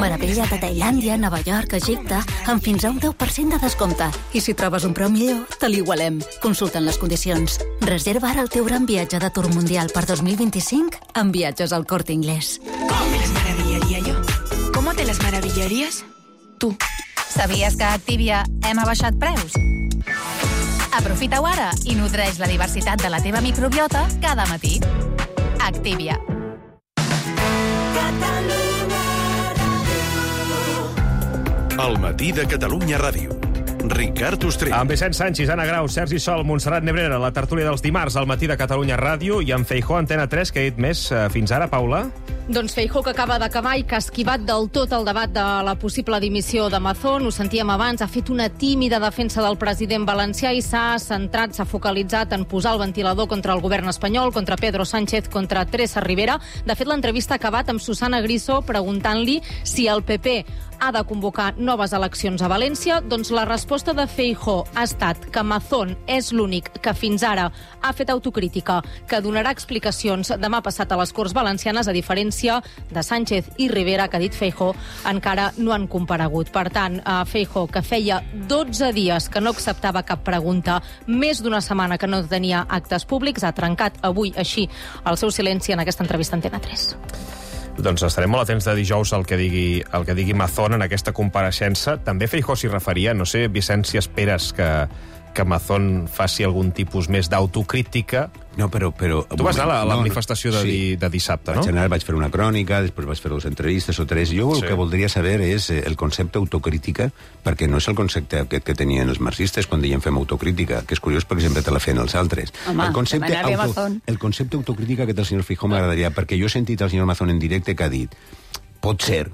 Meravella de Tailàndia, Nova York, Egipte, amb fins a un 10% de descompte. I si trobes un preu millor, te l'igualem. Consulta'n les condicions. Reserva ara el teu gran viatge de Tour Mundial per 2025 amb Viatges al Corte Inglés. ¿Cómo me las maravillaría yo? ¿Cómo te las maravillarías? Tú. Sabies que a Activia hem abaixat preus? Aprofita-ho ara i nodreix la diversitat de la teva microbiota cada matí. Activia. El matí de Catalunya Ràdio. Ricard Ostrell. Amb Vicent Sanchis, Anna Grau, Sergi Sol, Montserrat Nebrera, la tertúlia dels dimarts al matí de Catalunya Ràdio, i amb Feijóo, Antena 3, que ha dit més fins ara, Paula? Doncs Feijóo, que acaba d'acabar i que ha esquivat del tot el debat de la possible dimissió de Mazón, ho sentíem abans, ha fet una tímida defensa del president valencià i s'ha centrat, s'ha focalitzat en posar el ventilador contra el govern espanyol, contra Pedro Sánchez, contra Teresa Rivera. De fet, l'entrevista ha acabat amb Susana Griso preguntant-li si el PP ha de convocar noves eleccions a València. Doncs la resposta de Feijóo ha estat que Mazón és l'únic que fins ara ha fet autocrítica, que donarà explicacions demà passat a les Corts Valencianes, a diferència de Sánchez i Rivera, que ha dit Feijóo, encara no han comparegut. Per tant, Feijóo, que feia 12 dies que no acceptava cap pregunta, més d'una setmana que no tenia actes públics, ha trencat avui així el seu silenci en aquesta entrevista a Antena 3. Doncs estarem molt atents de dijous al que digui Mazón en aquesta compareixença. També Feijóo s'hi referia, no sé, Vicent, si esperes que Mazón faci algun tipus més d'autocrítica. No, però... Tu vas anar a la manifestació de dissabte, no? Vaig fer una crònica, després vaig fer 2 entrevistes o 3. Jo el que voldria saber és el concepte autocrítica, perquè no és el concepte aquest que tenien els marxistes quan deien fem autocrítica, que és curiós perquè sempre te la feien els altres. Home, el concepte autocrítica que té el senyor Feijóo m'agradaria, perquè jo he sentit el senyor Mazón en directe que ha dit pot ser,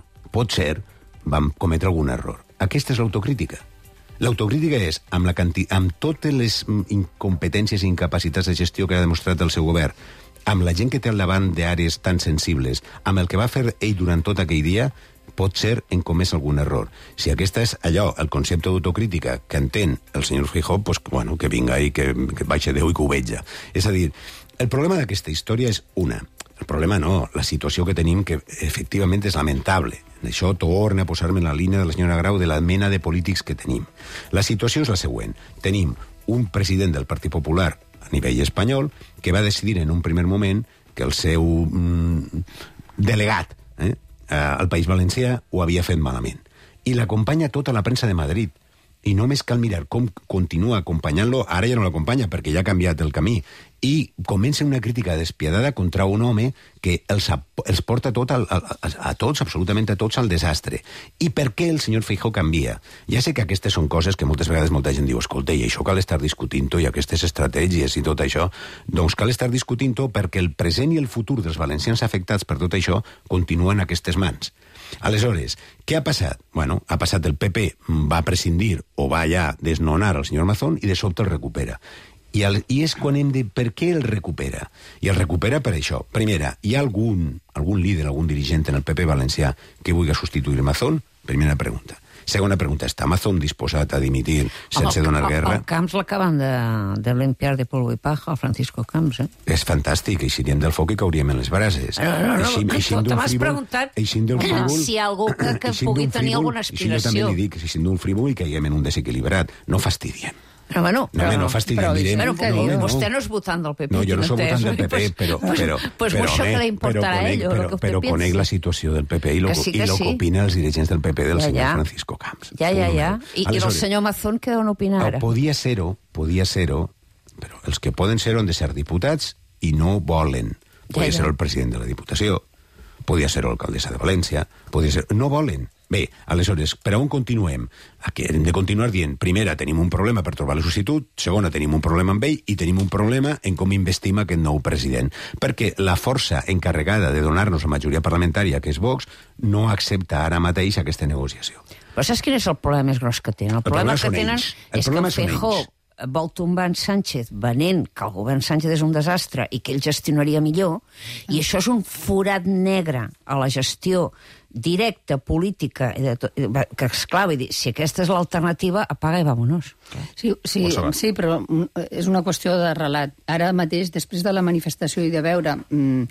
vam cometre algun error. Aquesta és l'autocrítica. L'autocrítica és, amb totes les incompetències i incapacitats de gestió que ha demostrat el seu govern, amb la gent que té al davant d'àrees tan sensibles, amb el que va fer ell durant tot aquell dia, pot ser en comès algun error. Si aquesta és allò, el concepte d'autocrítica que entén el senyor Feijóo, pues, bueno, que vinga i que baixa Déu i que ho veja. És a dir, el problema d'aquesta història és una. El problema no, la situació que tenim, que efectivament és lamentable. Això torna a posar-me en la línia de la senyora Grau de la mena de polítics que tenim. La situació és la següent. Tenim un president del Partit Popular a nivell espanyol que va decidir en un primer moment que el seu delegat al País Valencià ho havia fet malament. I l'acompanya tota la premsa de Madrid. I només cal mirar com continua acompanyant-lo, ara ja no l'acompanya perquè ja ha canviat el camí, i comença una crítica despiadada contra un home que els porta a tots, absolutament a tots, al desastre. I per què el senyor Feijóo canvia? Ja sé que aquestes són coses que moltes vegades molta gent diu, escolta, i això cal estar discutint-ho, i aquestes estratègies i tot això, doncs cal estar discutint-ho perquè el present i el futur dels valencians afectats per tot això continuen en aquestes mans. Aleshores, què ha passat? Bueno, ha passat el PP, va prescindir o va ja desnonar el senyor Mazón i de sobte el recupera. I és quan hem de... Per què el recupera? I el recupera per això. Primera, hi ha algun líder, algun dirigent en el PP valencià que vulgui substituir Mazón? Primera pregunta. Segona pregunta, està Mazón disposat a dimitir sense donar guerra? El Camps l'acaben de limpiar de polvo i paja, el Francisco Camps, És fantàstic, eixiríem del foc i cauríem en les brases. Te m'has preguntat si hi ha algú que pugui tenir alguna aspiració. I jo també li dic, si d'un frívol i caiguem en un desequilibrat, no fastidiem. No fastidiem, direm. Però què diu? Vostè no és votant del PP. No, jo no soc votant del PP, però això que li importarà a ell, però conec la situació del PP i el que opinen els dirigents del PP del senyor Francisco Camps. Ja. I el senyor Mazón què on opina ara? Podia ser-ho, però els que poden ser-ho han de ser diputats i no volen. Podia ser el president de la Diputació, podia ser l'alcaldessa de València, no volen. Bé, aleshores, per on continuem? Hem de continuar dient, primera, tenim un problema per trobar el substitut, segona, tenim un problema amb ell i tenim un problema en com investim aquest nou president. Perquè la força encarregada de donar-nos la majoria parlamentària, que és Vox, no accepta ara mateix aquesta negociació. Però saps quin és el problema més gros que tenen? El problema que tenen és que el Feijóo vol tombar en Sánchez venent que el govern Sánchez és un desastre i que ell gestionaria millor, i això és un forat negre a la gestió directa, política, que esclar, vull dir, si aquesta és l'alternativa, apaga i vámonos. Sí, però és una qüestió de relat. Ara mateix, després de la manifestació i de veure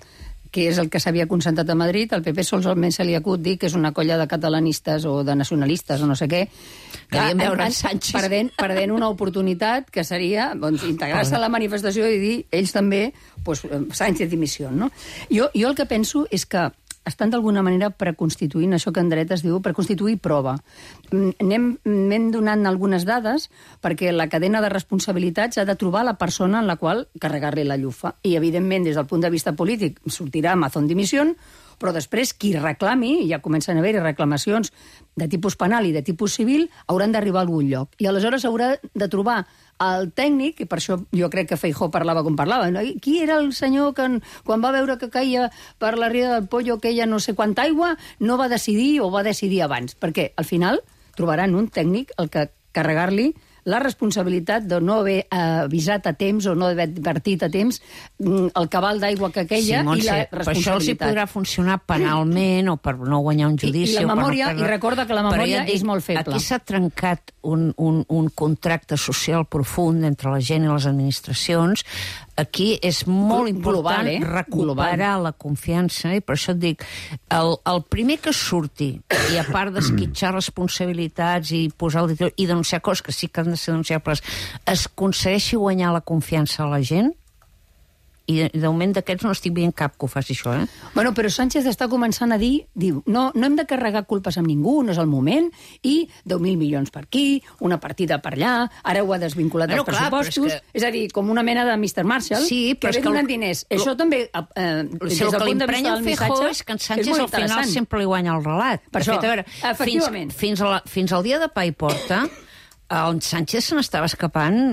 que és el que s'havia concentrat a Madrid, al PP solament se li acut dir que és una colla de catalanistes o de nacionalistes o no sé què, que perdent una oportunitat que seria integrar-se a la manifestació i dir ells també Sánchez dimissió, no? Jo el que penso és que estan d'alguna manera preconstituint això que en dret es diu preconstituir prova. Anem donant algunes dades perquè la cadena de responsabilitats ha de trobar la persona en la qual carregar-li la llufa. I, evidentment, des del punt de vista polític, sortirà Mazón dimissió, però després qui reclami, i ja comencen a haver-hi reclamacions de tipus penal i de tipus civil, hauran d'arribar a algun lloc. I aleshores haurà de trobar el tècnic, i per això jo crec que Feijóo parlava com parlava, no? Qui era el senyor que quan va veure que caia per la Ria del Pollo aquella no sé quanta aigua, no va decidir o va decidir abans? Perquè al final trobaran un tècnic el que carregar-li la responsabilitat de no haver avisat a temps o no haver advertit a temps el cabal d'aigua que queia i la responsabilitat. Per això els hi podrà funcionar penalment o per no guanyar un judici. I la memòria, i recorda que la memòria és molt feble. Aquí s'ha trencat un contracte social profund entre la gent i les administracions. Aquí és molt important recuperar la confiança, i per això et dic, el primer que surti, i a part d'esquitxar responsabilitats i posar el dit i denunciar coses que sí que han de ser denunciables, es aconsegueixi guanyar la confiança a la gent, i de moment d'aquests no estic veient cap que ho faci això, Bueno, però Sánchez està començant a dir, no hem de carregar culpes amb ningú, no és el moment, i 10.000 milions per aquí, una partida per allà, ara ho ha desvinculat dels pressupostos, és a dir, com una mena de Mr. Marshall, que ve donant diners. Això també, des del punt de vista del missatge, és que en Sánchez al final sempre li guanya el relat. Per això, efectivament. Fins al dia de Pa i Porta, en Sánchez se n'estava escapant,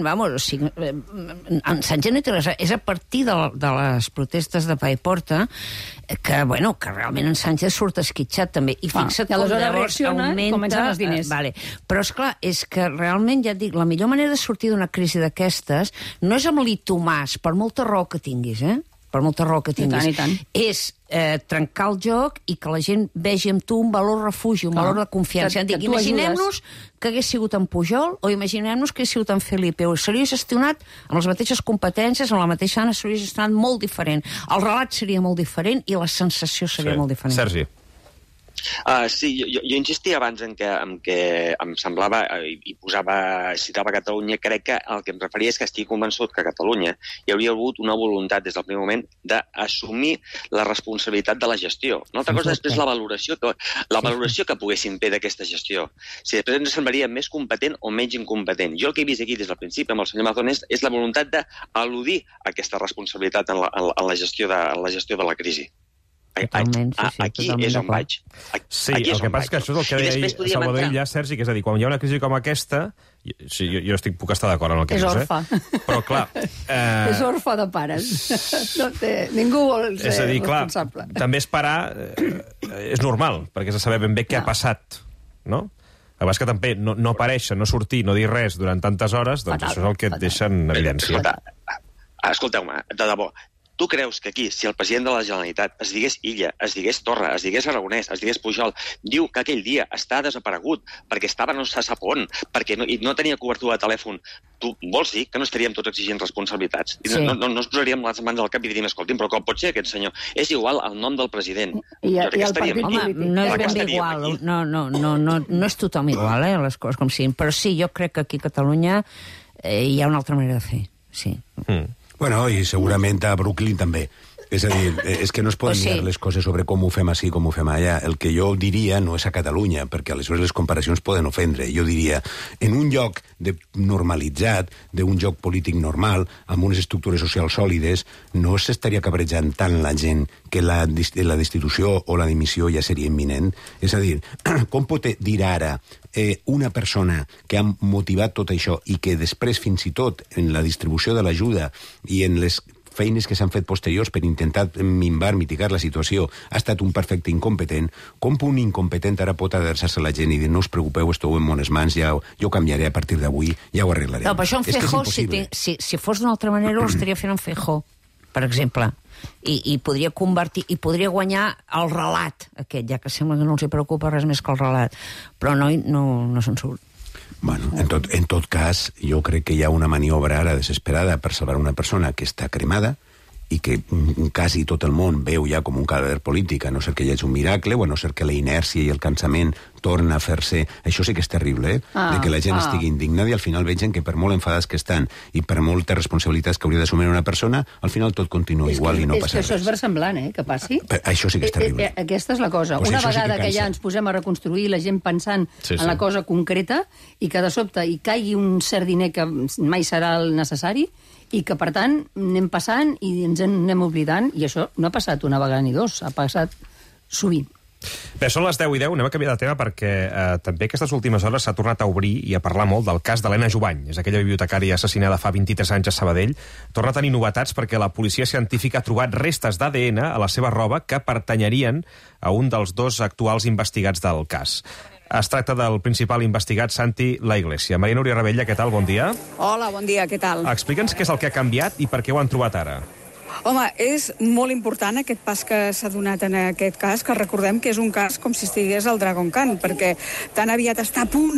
en Sánchez no té res, és a partir de les protestes de Pa i Porta que realment en Sánchez surt esquitxat també, i fixa't com llavors augmenta els diners. Però esclar, és que realment, ja et dic, la millor manera de sortir d'una crisi d'aquestes no és amb l'I Tomàs, per molta raó que tinguis, per molta raó que tinguis, és trencar el joc i que la gent vegi en tu un valor refugi, un valor de confiança. Imaginem-nos que hagués sigut en Pujol o imaginem-nos que hagués sigut en Felipe. S'hauria gestionat amb les mateixes competències, amb la mateixa Anna, s'hauria gestionat molt diferent. El relat seria molt diferent i la sensació seria molt diferent. Sergi. Sí, jo insistia abans en què em semblava, i citava Catalunya, crec que el que em referia és que estic convençut que a Catalunya hi hauria hagut una voluntat des del primer moment d'assumir la responsabilitat de la gestió. Una altra cosa després la valoració que poguessin fer d'aquesta gestió. Si després ens semblaria més competent o menys incompetent. Jo el que he vist aquí des del principi amb el senyor Mazón és la voluntat d'eludir aquesta responsabilitat en la gestió de la crisi. Aquí és on vaig. Sí, el que passa és que això és el que deia Salvador Illa, Sergi, que és a dir, quan hi ha una crisi com aquesta, jo puc estar d'acord amb el que dius, És orfa. Però, clar... És orfa de pares. Ningú vol ser responsable. També esperar és normal, perquè has de saber ben bé què ha passat, no? A vegades que també no aparèixer, no sortir, no dir res durant tantes hores, doncs això és el que et deixa en evidència. Escolteu-me, de debò, tu creus que aquí, si el president de la Generalitat es digués Illa, es digués Torra, es digués Aragonès, es digués Pujol, diu que aquell dia està desaparegut perquè estava no se sap on, perquè no tenia cobertura de telèfon, tu vols dir que no estaríem tots exigint responsabilitats? No ens posaríem les mans al cap i diríem, escolti'm, però com pot ser aquest senyor? És igual el nom del president. I el partit polític. No és ben bé igual, no és tothom igual, les coses com siguin, però sí, jo crec que aquí a Catalunya hi ha una altra manera de fer, sí. Bueno, i segurament a Brooklyn també. És a dir, és que no es poden mirar les coses sobre com ho fem així, com ho fem allà. El que jo diria no és a Catalunya, perquè aleshores les comparacions poden ofendre. Jo diria, en un lloc normalitzat, d'un lloc polític normal, amb unes estructures socials sòlides, no s'estaria cabrejant tant la gent que la destitució o la dimissió ja seria imminent. És a dir, com pot dir ara una persona que ha motivat tot això i que després, fins i tot, en la distribució de l'ajuda i en les feines que s'han fet posteriors per intentar mitigar la situació, ha estat un perfecte incompetent, com un incompetent ara pot adreçar-se a la gent i dir no us preocupeu, esteu en bones mans, jo ho canviaré a partir d'avui, ja ho arreglarem. No, però això en Feijóo, si fos d'una altra manera, ho estaria fent en Feijóo, per exemple, i podria convertir, i podria guanyar el relat aquest, ja que sembla que no els hi preocupa res més que el relat, però no se'n surt. Bueno, en tot cas, jo crec que hi ha una maniobra ara desesperada per salvar una persona que està cremada i que quasi tot el món veu ja com un cadàver polític, a no ser que hi hagi un miracle o a no ser que la inèrcia i el cansament torna a fer-se... Això sí que és terrible, de que la gent estigui indignada i al final vegin que per molt enfadats que estan i per moltes responsabilitats que hauria d'assumir una persona, al final tot igual i no passa res. És que això és versemblant, que passi. Això sí que és terrible. Aquesta és la cosa. Una vegada que ja ens posem a reconstruir la gent pensant en la cosa concreta i que de sobte hi caigui un cert diner que mai serà el necessari i que, per tant, anem passant i ens en anem oblidant, i això no ha passat una vegada ni dos, ha passat sovint. Bé, són les 10:10, anem a canviar de tema perquè també aquestes últimes hores s'ha tornat a obrir i a parlar molt del cas d'Helena Jubany. És aquella bibliotecària assassinada fa 23 anys a Sabadell. Torna a tenir novetats perquè la policia científica ha trobat restes d'ADN a la seva roba que pertanyerien a un dels dos actuals investigats del cas. Es tracta del principal investigat, Santi La Iglesia. Maria Núria Ravella, què tal? Bon dia. Hola, bon dia, què tal? Explica'ns què és el que ha canviat i per què ho han trobat ara. Home, és molt important aquest pas que s'ha donat en aquest cas, que recordem que és un cas com si estigués al Dragon Khan, perquè tan aviat està a punt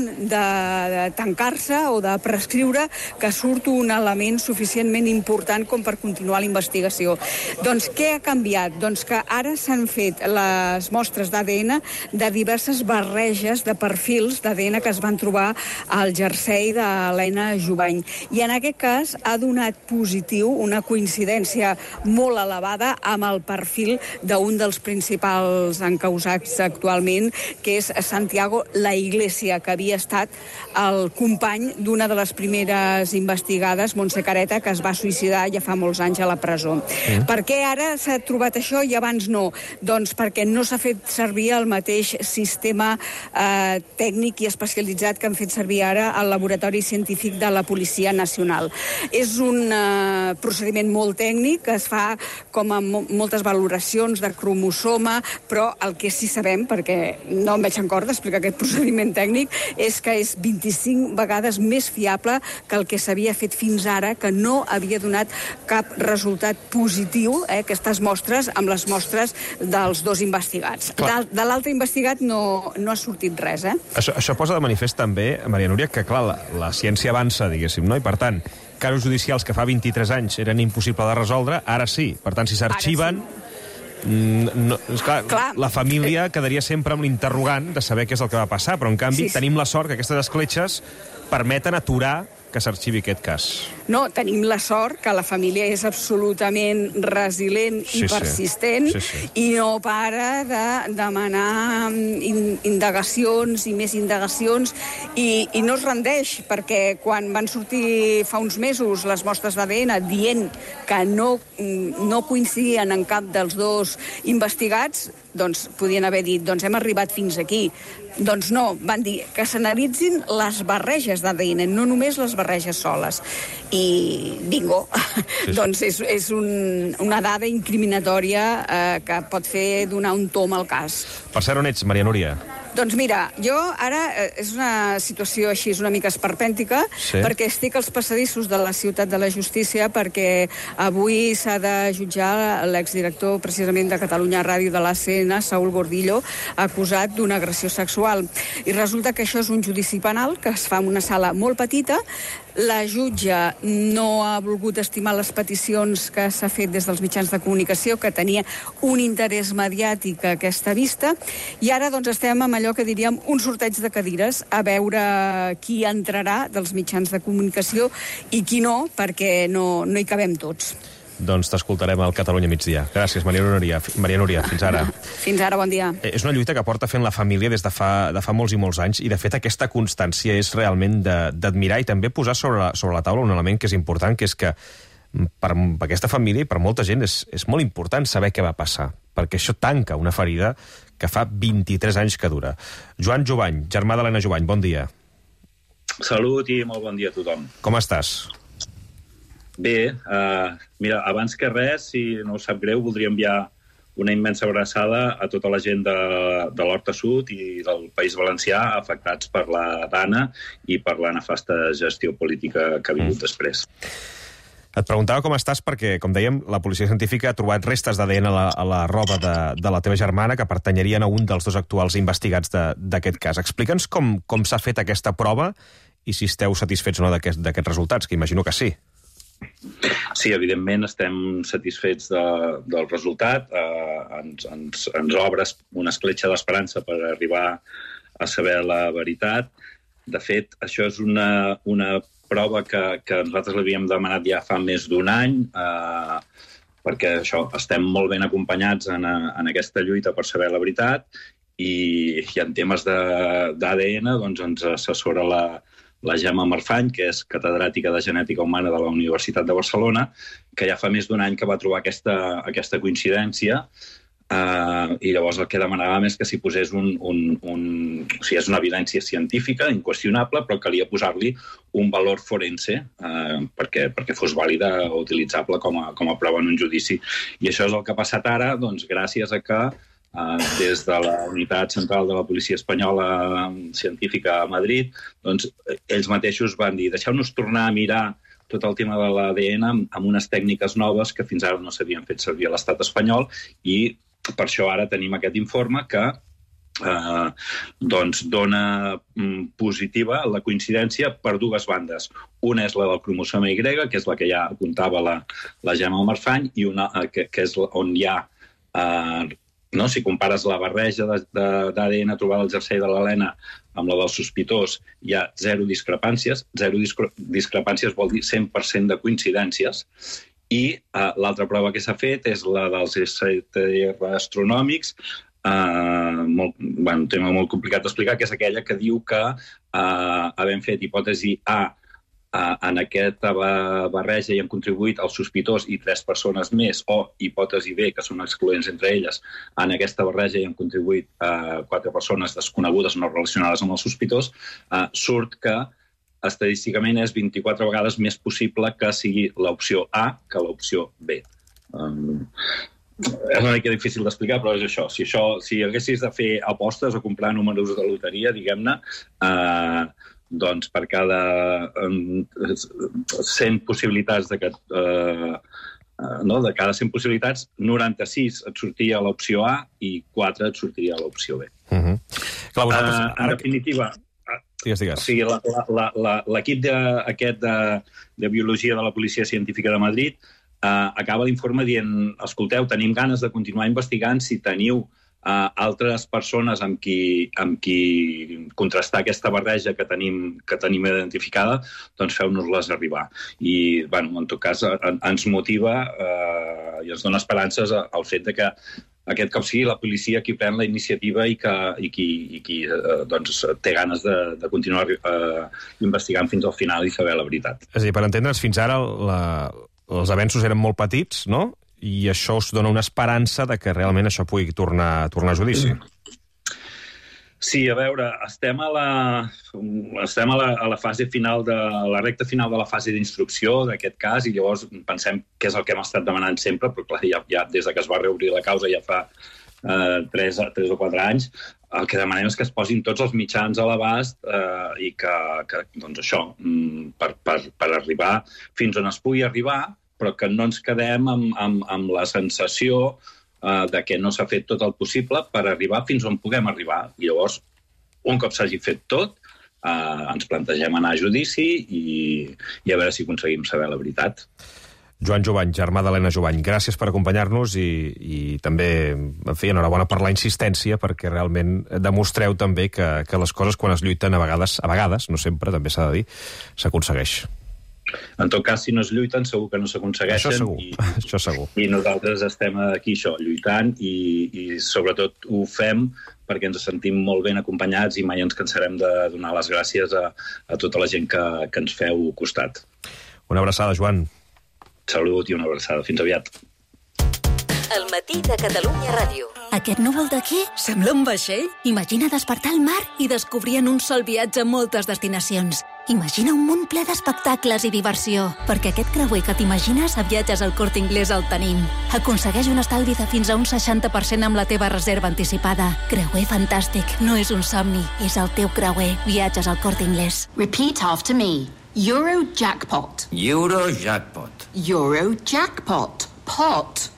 de tancar-se o de prescriure que surt un element suficientment important com per continuar la investigació. Doncs què ha canviat? Doncs que ara s'han fet les mostres d'ADN de diverses barreges de perfils d'ADN que es van trobar al jersei d'Helena Jubany. I en aquest cas ha donat positiu una coincidència molt elevada amb el perfil d'un dels principals encausats actualment, que és Santiago La Iglesia, que havia estat el company d'una de les primeres investigades, Montse Careta, que es va suïcidar ja fa molts anys a la presó. Per què ara s'ha trobat això i abans no? Doncs perquè no s'ha fet servir el mateix sistema tècnic i especialitzat que han fet servir ara al Laboratori Científic de la Policia Nacional. És un procediment molt tècnic que es fa com a moltes valoracions de cromosoma, però el que sí sabem, perquè no em veig en cor d'explicar aquest procediment tècnic, és que és 25 vegades més fiable que el que s'havia fet fins ara, que no havia donat cap resultat positiu, aquestes mostres, amb les mostres dels dos investigats. De l'altre investigat no ha sortit res. Això posa de manifest també, Maria Núria, que clar, la ciència avança, diguéssim, no? I per tant, casos judicials que fa 23 anys eren impossible de resoldre, ara sí. Per tant, si s'arxiven, la família quedaria sempre amb l'interrogant de saber què és el que va passar, però en canvi tenim la sort que aquestes escletxes permeten aturar que s'arxivi aquest cas. No, tenim la sort que la família és absolutament resilient i persistent i no para de demanar indagacions i més indagacions i no es rendeix, perquè quan van sortir fa uns mesos les mostres d'ADN dient que no coincidien en cap dels dos investigats, doncs podien haver dit, doncs hem arribat fins aquí. Doncs no, van dir que s'analitzin les barreges d'ADN, no només les barreges soles. I bingo, doncs és una dada incriminatòria que pot fer donar un tom al cas. Per cert, on ets, Maria Núria? Doncs mira, jo ara és una situació així, és una mica esperpèntica, perquè estic als passadissos de la Ciutat de la Justícia, perquè avui s'ha de jutjar l'exdirector precisament de Catalunya Ràdio de l'ACN, Saúl Gordillo, acusat d'una agressió sexual. I resulta que això és un judici penal que es fa en una sala molt petita. La jutge no ha volgut estimar les peticions que s'ha fet des dels mitjans de comunicació, que tenia un interès mediàtic a aquesta vista, i ara doncs estem amb allò que diríem un sorteig de cadires, a veure qui entrarà dels mitjans de comunicació i qui no, perquè no hi cabem tots. Doncs t'escoltarem al Catalunya migdia. Gràcies, Maria Núria. Fins ara. Fins ara, bon dia. És una lluita que porta fent la família des de fa molts i molts anys, i de fet aquesta constància és realment d'admirar i també posar sobre la taula un element que és important, que és que per aquesta família i per molta gent és molt important saber què va passar, perquè això tanca una ferida que fa 23 anys que dura. Joan Jubany, germà d'Helena Jubany, bon dia. Salut i molt bon dia a tothom. Com estàs? Bé, mira, abans que res, si no us sap greu, voldria enviar una immensa abraçada a tota la gent de l'Horta Sud i del País Valencià afectats per la Dana i per la nefasta gestió política que ha vingut després. Et preguntava com estàs perquè, com dèiem, la policia científica ha trobat restes d'ADN a la roba de la teva germana que pertanyerien a un dels dos actuals investigats d'aquest cas. Explica'ns com s'ha fet aquesta prova i si esteu satisfets o no d'aquests resultats, que imagino que sí. Sí, evidentment estem satisfets del resultat. Ens obre una escletxa d'esperança per arribar a saber la veritat. De fet, això és una prova que nosaltres l'havíem demanat ja fa més d'un any, perquè això, estem molt ben acompanyats en aquesta lluita per saber la veritat i en temes d'ADN doncs, ens assessora la Gemma Marfany, que és catedràtica de Genètica Humana de la Universitat de Barcelona, que ja fa més d'un any que va trobar aquesta coincidència i llavors el que demanàvem és que s'hi posés o sigui, és una evidència científica, inqüestionable, però calia posar-li un valor forense perquè fos vàlida o utilitzable com a prova en un judici. I això és el que ha passat ara, doncs, gràcies a que des de la Unitat Central de la Policia Espanyola Científica a Madrid, doncs ells mateixos van dir deixeu-nos tornar a mirar tot el tema de l'ADN amb unes tècniques noves que fins ara no s'havien fet servir a l'estat espanyol i per això ara tenim aquest informe que doncs dona positiva la coincidència per dues bandes. Una és la del cromosoma Y, que és la que ja apuntava la Gemma Marfany, i una que és on hi ha si compares la barreja d'ADN trobada al jersei de l'Helena amb la del sospitós, hi ha zero discrepàncies. Zero discrepàncies vol dir 100% de coincidències. I l'altra prova que s'ha fet és la dels STR astronòmics, un tema molt complicat d'explicar, que és aquella que diu que havent fet hipòtesi A en aquesta barreja hi han contribuït el sospitós i 3 persones més, o hipòtesi B, que són excloents entre elles, en aquesta barreja hi han contribuït 4 persones desconegudes no relacionades amb el sospitós, surt que estadísticament és 24 vegades més possible que sigui l'opció A que l'opció B. És una mica difícil d'explicar, però és això. Si haguessis de fer apostes o comprar números de loteria, diguem-ne, doncs per cada 100 possibilitats de cada 100 possibilitats, 96 et sortia l'opció A i 4 et sortia l'opció B. En definitiva, l'equip aquest de Biologia de la Policia Científica de Madrid acaba l'informe dient, escolteu, tenim ganes de continuar investigant si teniu altres persones amb qui contrastar aquesta barreja que tenim identificada, doncs feu-nos-les arribar. I, en tot cas, ens motiva i ens dona esperances al fet que aquest cop sigui la policia qui pren la iniciativa i qui té ganes de continuar investigant fins al final i saber la veritat. És a dir, per entendre'ns, fins ara els avenços eren molt petits, no? I això us dona una esperança de que realment això pugui tornar a judici. Sí, a veure, estem a la fase final, a la recta final de la fase d'instrucció d'aquest cas i llavors pensem que és el que hem estat demanant sempre, però clar, ja des que es va reobrir la causa ja fa 3 o 4 anys, el que demanem és que es posin tots els mitjans a l'abast i que doncs això, per arribar fins on es pugui arribar, però que no ens quedem amb la sensació de que no s'ha fet tot el possible per arribar fins on puguem arribar. I llavors, un cop s'hagi fet tot, ens plantegem anar a judici i a veure si aconseguim saber la veritat. Joan Jovany, germà d'Helena Jovany, gràcies per acompanyar-nos i també, en fi, enhorabona per la insistència, perquè realment demostreu també que les coses quan es lluiten a vegades, no sempre, també s'ha de dir, s'aconsegueix. En tot cas, si no es lluiten, segur que no s'aconsegueixen. Això segur. I nosaltres estem aquí, lluitant, i sobretot ho fem perquè ens sentim molt ben acompanyats i mai ens cansarem de donar les gràcies a tota la gent que ens feu costat. Una abraçada, Joan. Salut i una abraçada. Fins aviat. El matí de Catalunya Ràdio. Aquest núvol d'aquí sembla un vaixell. Imagina despertar al mar i descobrir en un sol viatge moltes destinacions. Imagina un món ple d'espectacles i diversió, perquè aquest creuer que t'imagines a Viatges al Corte Inglés el tenim. Aconsegueix un estalvi de fins a un 60% amb la teva reserva anticipada. Creuer fantàstic, no és un somni, és el teu creuer. Viatges al Corte Inglés. Repeat after me. Eurojackpot. Eurojackpot. Eurojackpot. Pot.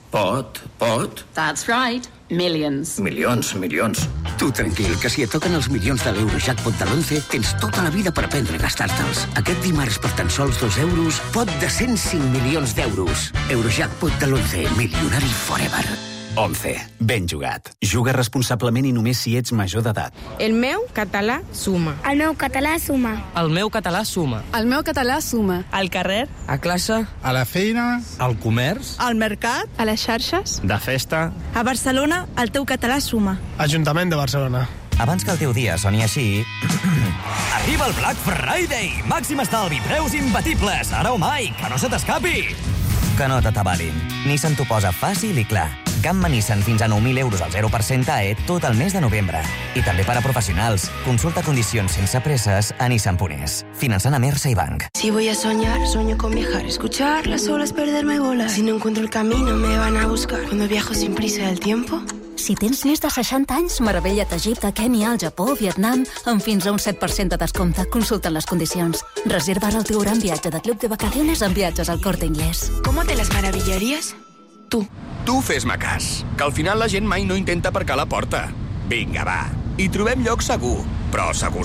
Pot. That's right. Millions. Milions. Tu tranquil, que si et toquen els milions de l'Eurojackpot de l'11, tens tota la vida per aprendre a gastar-te'ls. Aquest dimarts, per tan sols 2 euros, pot de 105 milions d'euros. Eurojackpot de l'11, milionari forever. 11. Ben jugat. Juga responsablement i només si ets major d'edat. El meu català suma. El meu català suma. El meu català suma. El meu català suma. Al carrer. A classe. A la feina. Al comerç. Al mercat. A les xarxes. De festa. A Barcelona, el teu català suma. Ajuntament de Barcelona. Abans que el teu dia soni així... Arriba el Black Friday! Màxim estalvi, preus imbatibles! Ara o mai, que no se t'escapi! Que no t'atabalin. Nissan t'ho posa fàcil i clar. Gamma Nissan fins a 9.000 euros al 0% AE tot el mes de novembre. I també per a professionals. Consulta condicions sense presses a nissan.es. Finançant a Mersa i Banc. Si voy a soñar, sueño con viajar. Escuchar las olas, perderme, volar. Si no encuentro el camino, me van a buscar. Cuando viajo sin prisa del tiempo... Si tens més de 60 anys, meravella't a Egipte, Kènia, el Japó, Vietnam, amb fins a un 7% de descompte. Consulta les condicions. Reserva ara el teu gran viatge de Club de Vacaciones amb viatges al Corte Inglés. ¿Cómo te las maravillarías? Tu fes-me cas, que al final la gent mai no intenta aparcar a la porta. Vinga, va, hi trobem lloc segur, però segur.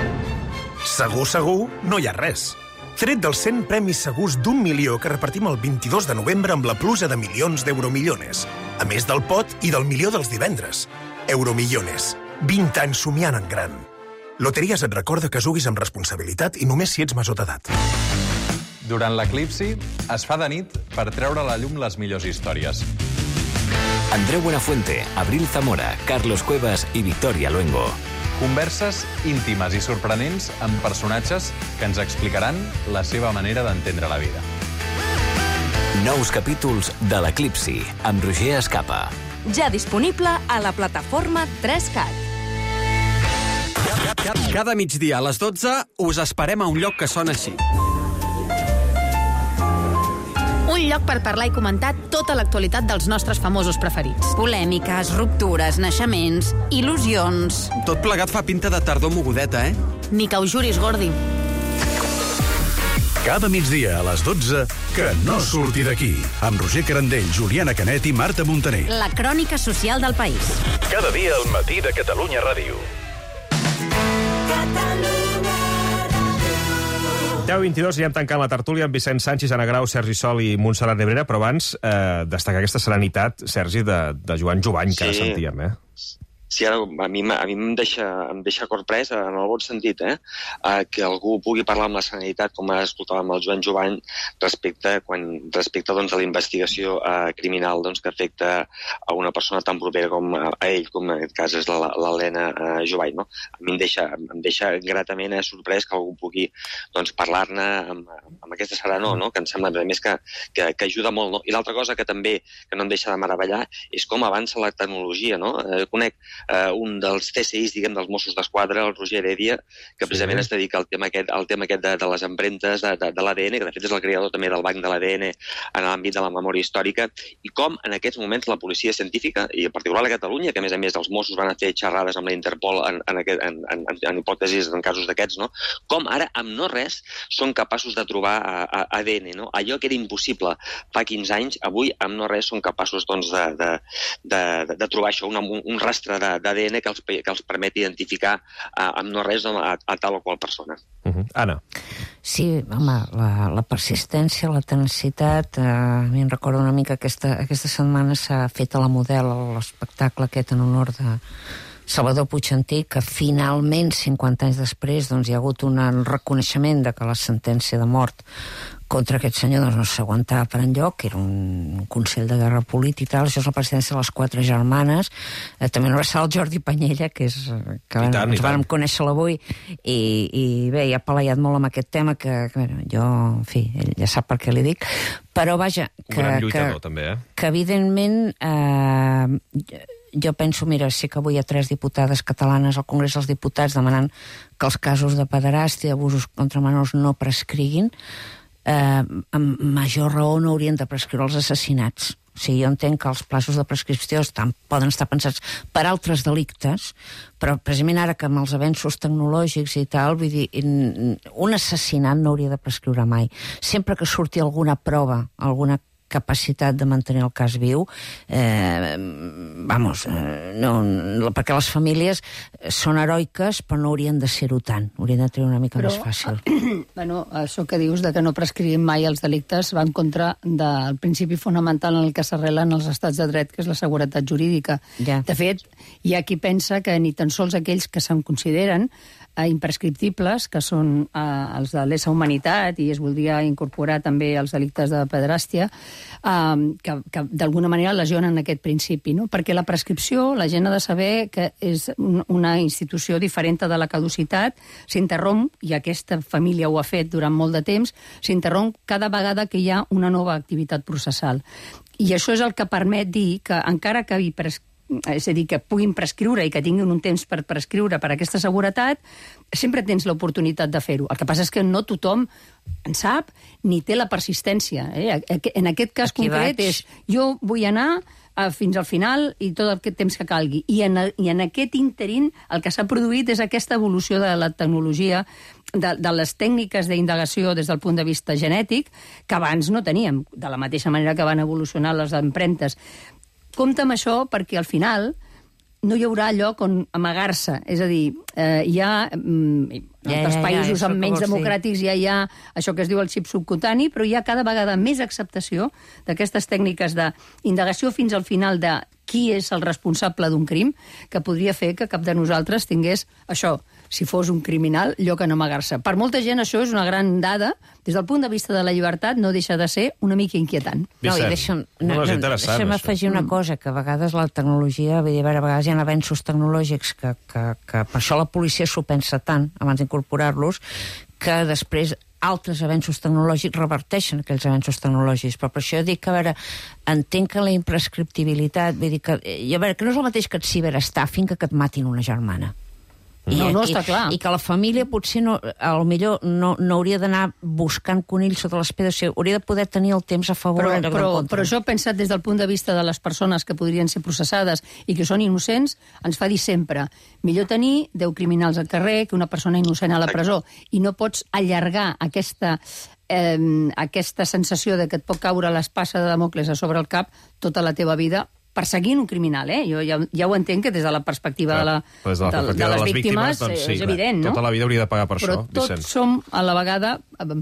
Segur, no hi ha res. Tret dels 100 premis segurs d'1 milió que repartim el 22 de novembre amb la pluja de milions d'Euromillones. A més del pot i del milió dels divendres. Euromillones. 20 anys somiant en gran. Loteries et recorda que juguis amb responsabilitat i només si ets major d'edat. Durant l'eclipsi, es fa de nit per treure a la llum les millors històries. Andreu Buenafuente, Abril Zamora, Carlos Cuevas i Victoria Luengo. Converses íntimes i sorprenents amb personatges que ens explicaran la seva manera d'entendre la vida. Nous capítols de l'Eclipsi, amb Roger Escapa. Ja disponible a la plataforma 3CAT. Cada migdia a les 12 us esperem a un lloc que sona així. Un lloc per parlar i comentar tota l'actualitat dels nostres famosos preferits. Polèmiques, ruptures, naixements, il·lusions... Tot plegat fa pinta de tardor mogudeta, eh? Ni que ho juris, Gordi. Cada migdia a les 12, que no surti d'aquí. Amb Roger Carandell, Juliana Canet i Marta Montaner. La crònica social del país. Cada dia al matí de Catalunya Ràdio. 10:22 i hem tancat la tertúlia amb Vicent Sanchis, Anna Grau, Sergi Sol i Montserrat Nebrera, però abans destacar aquesta serenitat, Sergi, de Joan Jovany, que ara sentíem, eh? Sí, ara a mi em deixa corprès en el bon sentit, que algú pugui parlar amb la serenitat, com escoltàvem el Joan Jovany, respecte doncs, a la investigació criminal doncs, que afecta a una persona tan propera com a ell, com en aquest cas és l'Helena Jovany. No? A mi em deixa gratament sorprès que algú pugui doncs, parlar-ne amb aquesta serenor, no? Que em sembla a més que ajuda molt. No? I l'altra cosa que també que no em deixa de meravellar és com avança la tecnologia. No? Conec un dels TSIs, diguem, dels Mossos d'Esquadra, el Roger Heredia, que precisament es dedica al tema aquest de les empremtes de l'ADN, que de fet és el creador també del banc de l'ADN en l'àmbit de la memòria històrica, i com en aquests moments la policia científica, i en particular a Catalunya, que a més els Mossos van a fer xerrades amb la Interpol en hipòtesis, en casos d'aquests, no? Com ara, amb no res, són capaços de trobar ADN. No? Allò que era impossible fa 15 anys, avui, amb no res, són capaços doncs, de trobar això, un rastre d'ADN que els permet identificar amb no res a tal o qual persona. Anna. Sí, home, la persistència, la tenacitat, a mi em recorda una mica aquesta setmana s'ha fet a la Model l'espectacle aquest en honor de Salvador Puigantí, que finalment, 50 anys després, doncs, hi ha hagut un reconeixement de que la sentència de mort contra aquest senyor doncs, no s'aguantava per enlloc, que era un consell de guerra política i tal. Això és la presidència de les 4 germanes. També no va ser el Jordi Panyella, que ens vam conèixer avui, i bé, ja ha palaiat molt amb aquest tema, que jo, en fi, ell ja sap per què li dic, però vaja... Un gran lluitador, també, eh? Que evidentment... Jo penso, mira, sí que avui hi ha 3 diputades catalanes al Congrés dels Diputats demanant que els casos de pederàstia i abusos contra menors no prescriguin. Amb major raó no haurien de prescriure els assassinats. O sigui, jo entenc que els plaços de prescripció poden estar pensats per altres delictes, però precisament ara que amb els avenços tecnològics i tal, vull dir, un assassinat no hauria de prescriure mai. Sempre que surti alguna prova, alguna capacitat de mantenir el cas viu, perquè les famílies són heroiques, però no haurien de ser-ho tant. Haurien de tenir una mica més fàcil. Bueno, això que dius de que no prescrivim mai els delictes va en contra del principi fonamental en el que s'arrelen els estats de dret, que és la seguretat jurídica. Ja. De fet, hi ha qui pensa que ni tan sols aquells que se'n consideren imprescriptibles, que són els de lesa humanitat, i es voldria incorporar també els delictes de pederàstia, que d'alguna manera lesionen aquest principi, no? Perquè la prescripció, la gent ha de saber que és una institució diferent de la caducitat, s'interromp, i aquesta família ho ha fet durant molt de temps, s'interromp cada vegada que hi ha una nova activitat processal. I això és el que permet dir que encara que és a dir, que puguin prescriure i que tinguin un temps per prescriure per aquesta seguretat, sempre tens l'oportunitat de fer-ho. El que passa és que no tothom en sap ni té la persistència. En aquest cas concret és jo vull anar fins al final i tot el temps que calgui. I en aquest ínterin el que s'ha produït és aquesta evolució de la tecnologia, de les tècniques d'indagació des del punt de vista genètic, que abans no teníem, de la mateixa manera que van evolucionar les empremtes. Compte amb això perquè al final no hi haurà lloc on amagar-se. És a dir, hi ha altres països amb menys democràtics, ja hi ha això que es diu el xip subcutani, però hi ha cada vegada més acceptació d'aquestes tècniques d'indagació fins al final de qui és el responsable d'un crim, que podria fer que cap de nosaltres tingués això, si fos un criminal, lloc en amagar-se. Per molta gent això és una gran dada. Des del punt de vista de la llibertat no deixa de ser una mica inquietant. Deixa'm afegir una cosa, que a vegades la tecnologia, a vegades hi ha avenços tecnològics que per això la policia s'ho pensa tant abans d'incorporar-los, que després altres avenços tecnològics reverteixen aquells avenços tecnològics. Però per això dic que, a veure, entenc que la imprescriptibilitat, vull dir que, a veure, que no és el mateix que et ciberestafin que et matin una germana. No, està clar. I que la família potser potser no hauria d'anar buscant conills sota les pedres, hauria de poder tenir el temps a favor o en contra. Però això, pensat des del punt de vista de les persones que podrien ser processades i que són innocents, ens fa dir sempre millor tenir 10 criminals al carrer que una persona innocent a la presó. I no pots allargar aquesta sensació de que et pot caure l'espasa de Damocles a sobre el cap tota la teva vida perseguint un criminal, Jo ja ho entenc que des de la perspectiva de les víctimes és evident, no? Tota la vida hauria de pagar per això, Vicent. Però tots som, a la vegada,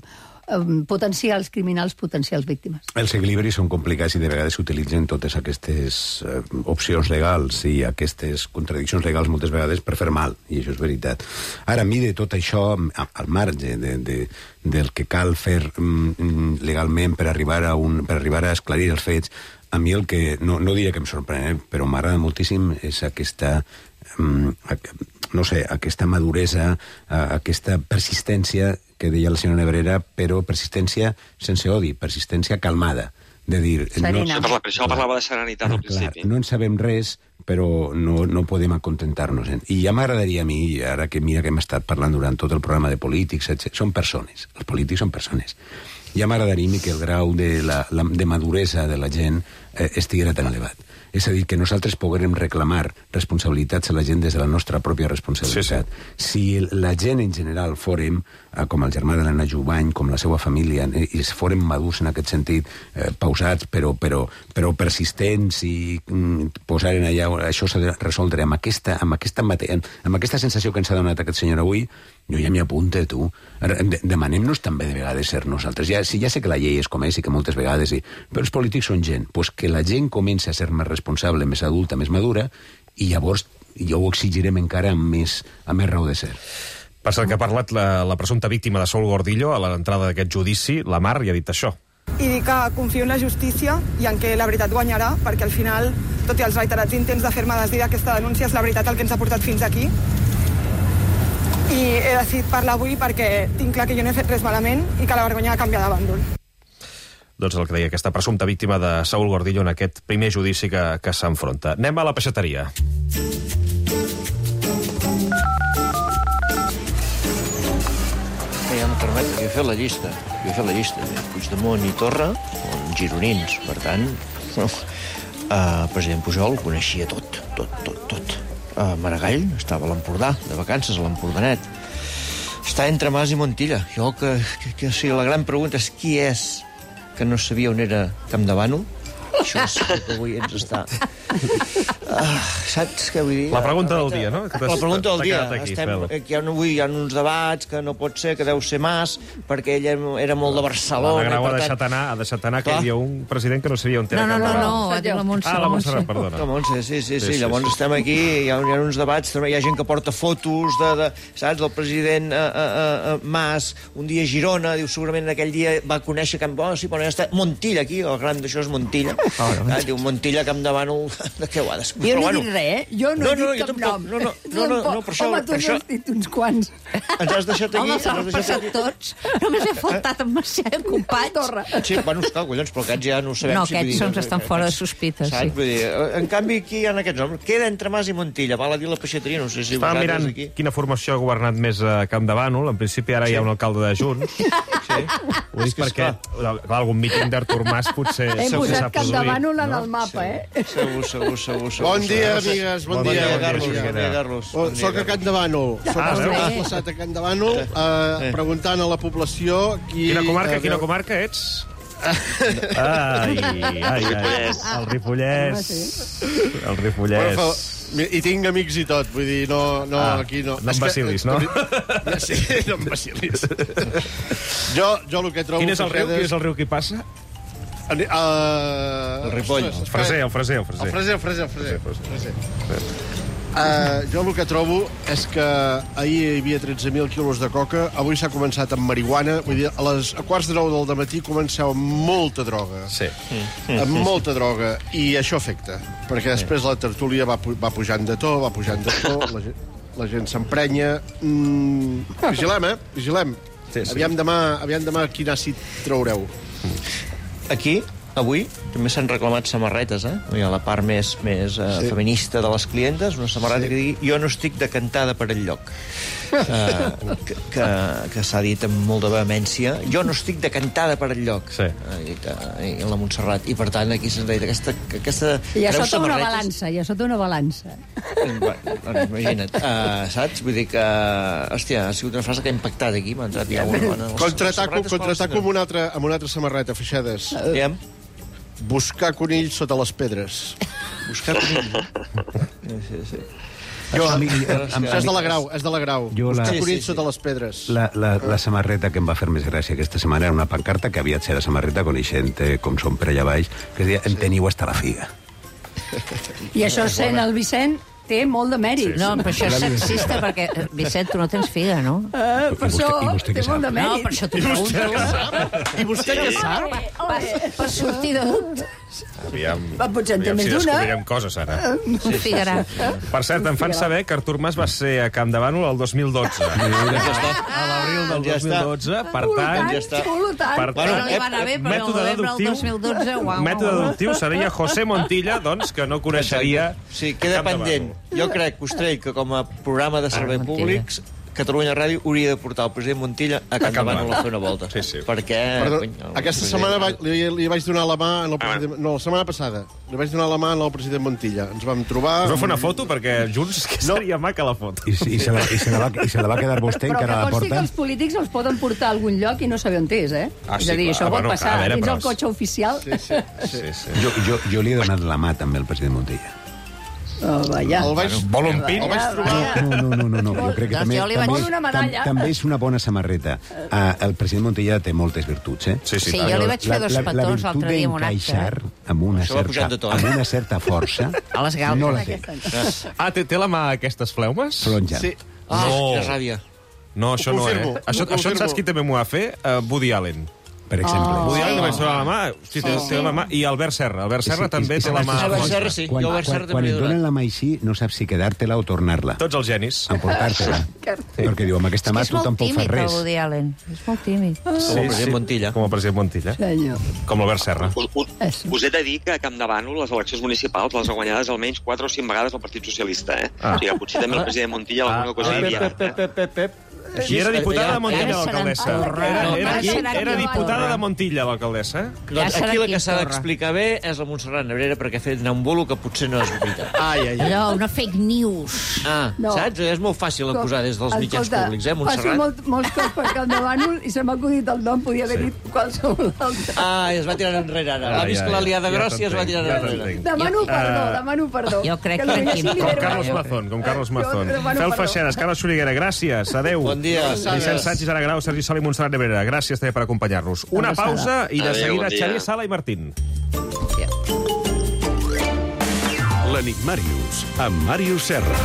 potencials criminals, potencials víctimes. Els equilibris són complicats i de vegades s'utilitzen totes aquestes opcions legals i aquestes contradiccions legals moltes vegades per fer mal, i això és veritat. Ara, a mi de tot això, al marge del que cal fer legalment per arribar a esclarir els fets, a mi el que, no diria que em sorprèn, però m'agrada moltíssim és aquesta aquesta maduresa, aquesta persistència que deia la senyora Nebrera, però persistència sense odi, persistència calmada. De dir, això parlava de serenitat al principi. No en sabem res, però no podem acontentar-nos. I ja m'agradaria a mi, ara que mira que hem estat parlant durant tot el programa de polítics, són persones, els polítics són persones. Ja m'agradaria que el grau de maduresa de la gent estiguera tan elevat. És a dir, que nosaltres poguérem reclamar responsabilitats a la gent des de la nostra pròpia responsabilitat. Si la gent en general fórem, com el germà de l'Anna Jubany, com la seva família, i fórem madurs en aquest sentit, pausats però persistents, i posaren allà, això s'ha de resoldre amb aquesta sensació que ens ha donat aquest senyor avui, jo ja m'hi apunte, tu. Demanem-nos també de vegades ser nosaltres. Ja sé que la llei és com és i que moltes vegades... Però els polítics són gent. Doncs que la gent comença a ser més responsable, més adulta, més madura, i llavors jo ho exigirem encara amb més raó de ser. Per cert, que ha parlat la presumpta víctima de Saúl Gordillo a l'entrada d'aquest judici, la Mar, i ha dit això. I dic que confio en la justícia i en que la veritat guanyarà, perquè al final, tot i els reiterats intents de fer-me desdir aquesta denúncia, és la veritat el que ens ha portat fins aquí. I he decidit parlar avui perquè tinc clar que jo no he fet res malament i que la vergonya ha canviat de bàndol. Doncs el que deia aquesta presumpta víctima de Saúl Gordillo en aquest primer judici que s'enfronta. Anem a la peixateria. Ja m'ho permet, jo he fet la llista. Puigdemont i Torra són gironins, per tant, el president Pujol ho coneixia tot. Maragall estava a l'Empordà, de vacances a l'Empordanet. Està entre Mas i Montilla. Jo que la gran pregunta és qui és que no sabia on era Campdevànol. Això és el que avui ens està... saps què vull dir? La pregunta del dia, no? La pregunta del dia. Avui hi ha uns debats que no pot ser, que deu ser Mas, perquè ell era molt de Barcelona. La Grau ha deixat anar que hi havia un president que no sabia on era Campdevànol. No, la Montse. La Montserrat, perdona. La Montse, sí. Llavors estem aquí, hi ha uns debats, hi ha gent que porta fotos saps, del president Mas, un dia a Girona, diu, segurament aquell dia va conèixer Montilla, aquí, el gran d'això és Montilla. Diu, Montilla, Campdevànol, de què ho ha d'explicar? Jo no he dit res, jo no he dit cap nom. No, per això... Home, tu n'has dit uns quants. Ens has deixat aquí... Home, s'han passat tots. Només he faltat amb Mercè, company. Sí, bueno, esclar, collons, però aquests ja no ho sabem. No, aquests sols estan fora de sospites, sí. En canvi, aquí hi ha aquests noms. Queda entre Mas i Montilla. Val a dir la peixateria, no sé si... Estava mirant quina formació ha governat més a Campdevànol. En principi ara hi ha un alcalde de Junts. Sí. Ho dic perquè algun míting d'Artur Mas potser he posat Campdevànol en el mapa, Segur. Bon dia, amigues. Bon dia, Carlos. Soc a Campdevànol. Soc desplaçat a Campdevànol preguntant a la població... Quina comarca ets? El Ripollès. El Ripollès. I tinc amics i tot, vull dir, no, aquí no. No em vacilis, no? Sí, no em vacilis. Jo el que trobo... Quin és el riu? Quin és el riu que hi passa? El Ripoll. El Freser. El Freser. Jo el que trobo és que ahir hi havia 13.000 quilos de coca, avui s'ha començat amb marihuana, vull dir, a quarts de 9 del matí comenceu amb molta droga. Sí. Amb molta droga, i això afecta, perquè després la tertúlia va pujant de to, la gent s'emprenya. Vigilem. Aviam demà quin àcid traureu. Aquí, avui, també s'han reclamat samarretes, Hi ha la part més feminista de les clientes, una samarreta que digui jo no estic decantada per el lloc. Que s'ha dit amb molta vehemència. Jo no estic decantada per el lloc. Sí. La Montserrat. I, per tant, aquí s'ha dit aquesta... I a sota una balança. Imagina't. Saps? Vull dir que... Hòstia, ha sigut una frase que ha impactat aquí. M'ha entrat ja una bona... Contraataco amb una altra samarreta, Feixades. Diem? Buscar conills sota les pedres. Buscar conills? Sí. És de la Grau. Buscar conills sota les pedres. La samarreta que em va fer més gràcia aquesta setmana era una pancarta que havia de ser la samarreta coneixent com som per allà baix, que es deia em teniu hasta la figa. I això sent el Vicent té molt de mèrit. No, però això és sexista, perquè, Vicent, tu no tens figa, no? Per això té molt de mèrit. No, per això t'ho pregunto. I vostè què sap? Per sortir de dubte. Aviam potser en té més si d'una. descobrirem coses, ara. Figuerà. Per cert, em fan saber que Artur Mas va ser a Campdevànol el 2012. A l'abril del 2012, per tant... No li va anar bé, però el novembre del 2012, uau. Mètode deductiu seria José Montilla, doncs, que no coneixeria... Sí, queda pendent. Jo crec, Ostrell, que com a programa de serveis públics Catalunya Ràdio hauria de portar el president Montilla a Campdevànol a fer una volta. Sí. Perquè... Aquesta setmana li vaig donar la mà al president... No, la setmana passada. Li vaig donar la mà al president Montilla. Ens vam trobar... Us va fer una foto? Perquè junts que seria maca la foto. I se la va quedar vostè encara a la porta. Però que consti que els polítics els poden portar a algun lloc i no saber on és, És a dir, això pot passar dins el cotxe oficial. Sí. Jo li he donat la mà també al president Montilla. Vol un pin? El vaig trobar... No. Jo crec que també és una bona samarreta. El president Montilla té moltes virtuts, Sí, jo li vaig fer 2 petons l'altre dia en un acte. Amb una certa força... A les galtes. No la té. Té la mà aquestes fleumes? Flonja. Sí. Quina ràbia. No, això no, Això saps qui també m'ho va fer? Woody Allen. Per exemple. Woody Allen també té la mà. Sí, té la mà. I Albert Serra. Albert Serra també té la mà. Albert Serra, sí. Quan et donen la mà així, no saps si quedar-te-la o tornar-la. Tots els genis. Emportar-te-la. Perquè diu, amb aquesta mà tu tampoc fas res. És molt tímid, el Woody Allen. És molt tímid. Com el president Montilla. Com el president Montilla. Com l'Albert Serra. Us he de dir que a Campdevànol les eleccions municipals les ha guanyades almenys 4 o 5 vegades el Partit Socialista, O sigui, potser també el president Montilla alguna cosa hi havia. I era diputada de Montilla, l'alcaldessa. Era diputada de Montilla, l'alcaldessa. Aquí la que s'ha d'explicar bé és la Montserrat Nebrera, perquè ha fet anar un bulo que potser no és veritat. Allò, una fake news. Saps? És molt fàcil acusar des dels mitjans públics, Montserrat? Passo molts cops per Camp de Bànol i se m'ha acudit el nom, podia haver dit qualsevol altre. I es va tirar enrere ara. L'ha vist que la liada grossa i es va tirar enrere. Demano perdó. Jo crec que com Carlos Mazón. Fel Feixedes, Carles Xuriguera, gràcies. Adéu. Bon dia. Vicenç Sánchez, Ana Grau, Sergi Sol i Montserrat Nebrera. Gràcies també per acompanyar-nos. Una pausa i de seguida Xavier Sala i Martín. L'Enigmàrius, amb Màrius Serra.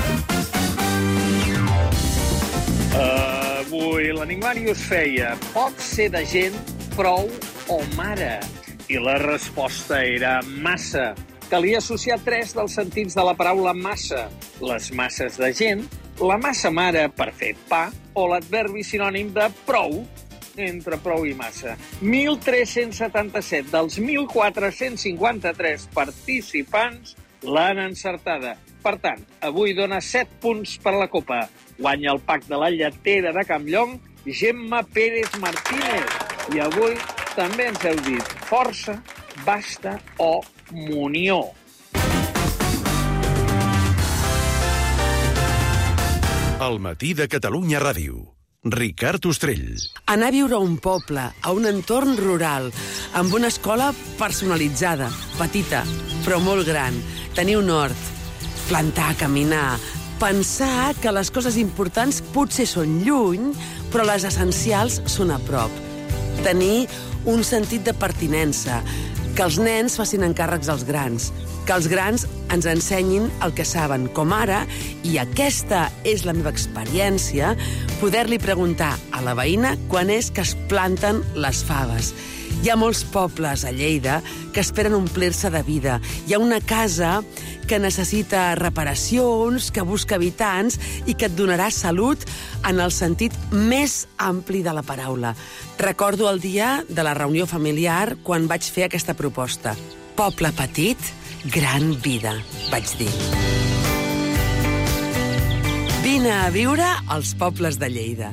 Avui l'Enigmàrius feia pot ser de gent, prou o mare? I la resposta era massa. Calia associar 3 dels sentits de la paraula massa. Les masses de gent, la massa mare per fer pa o l'adverbi sinònim de prou, entre prou i massa. 1.377 dels 1.453 participants l'han encertada. Per tant, avui dona 7 punts per la copa. Guanya el pack de la lletera de Campllong Gemma Pérez Martínez. I avui també ens heu dit força, basta o munió. El matí de Catalunya Ràdio. Ricard Ostrell. Anar a viure a un poble, a un entorn rural, amb una escola personalitzada, petita, però molt gran. Tenir un hort, plantar, caminar, pensar que les coses importants potser són lluny, però les essencials són a prop. Tenir un sentit de pertinença, que els nens facin encàrrecs als grans, que els grans ens ensenyin el que saben, com ara, i aquesta és la meva experiència, poder-li preguntar a la veïna quan és que es planten les faves. Hi ha molts pobles a Lleida que esperen omplir-se de vida. Hi ha una casa que necessita reparacions, que busca habitants i que et donarà salut en el sentit més ampli de la paraula. Recordo el dia de la reunió familiar quan vaig fer aquesta proposta. Poble petit, gran vida, vaig dir. Vine a viure als pobles de Lleida.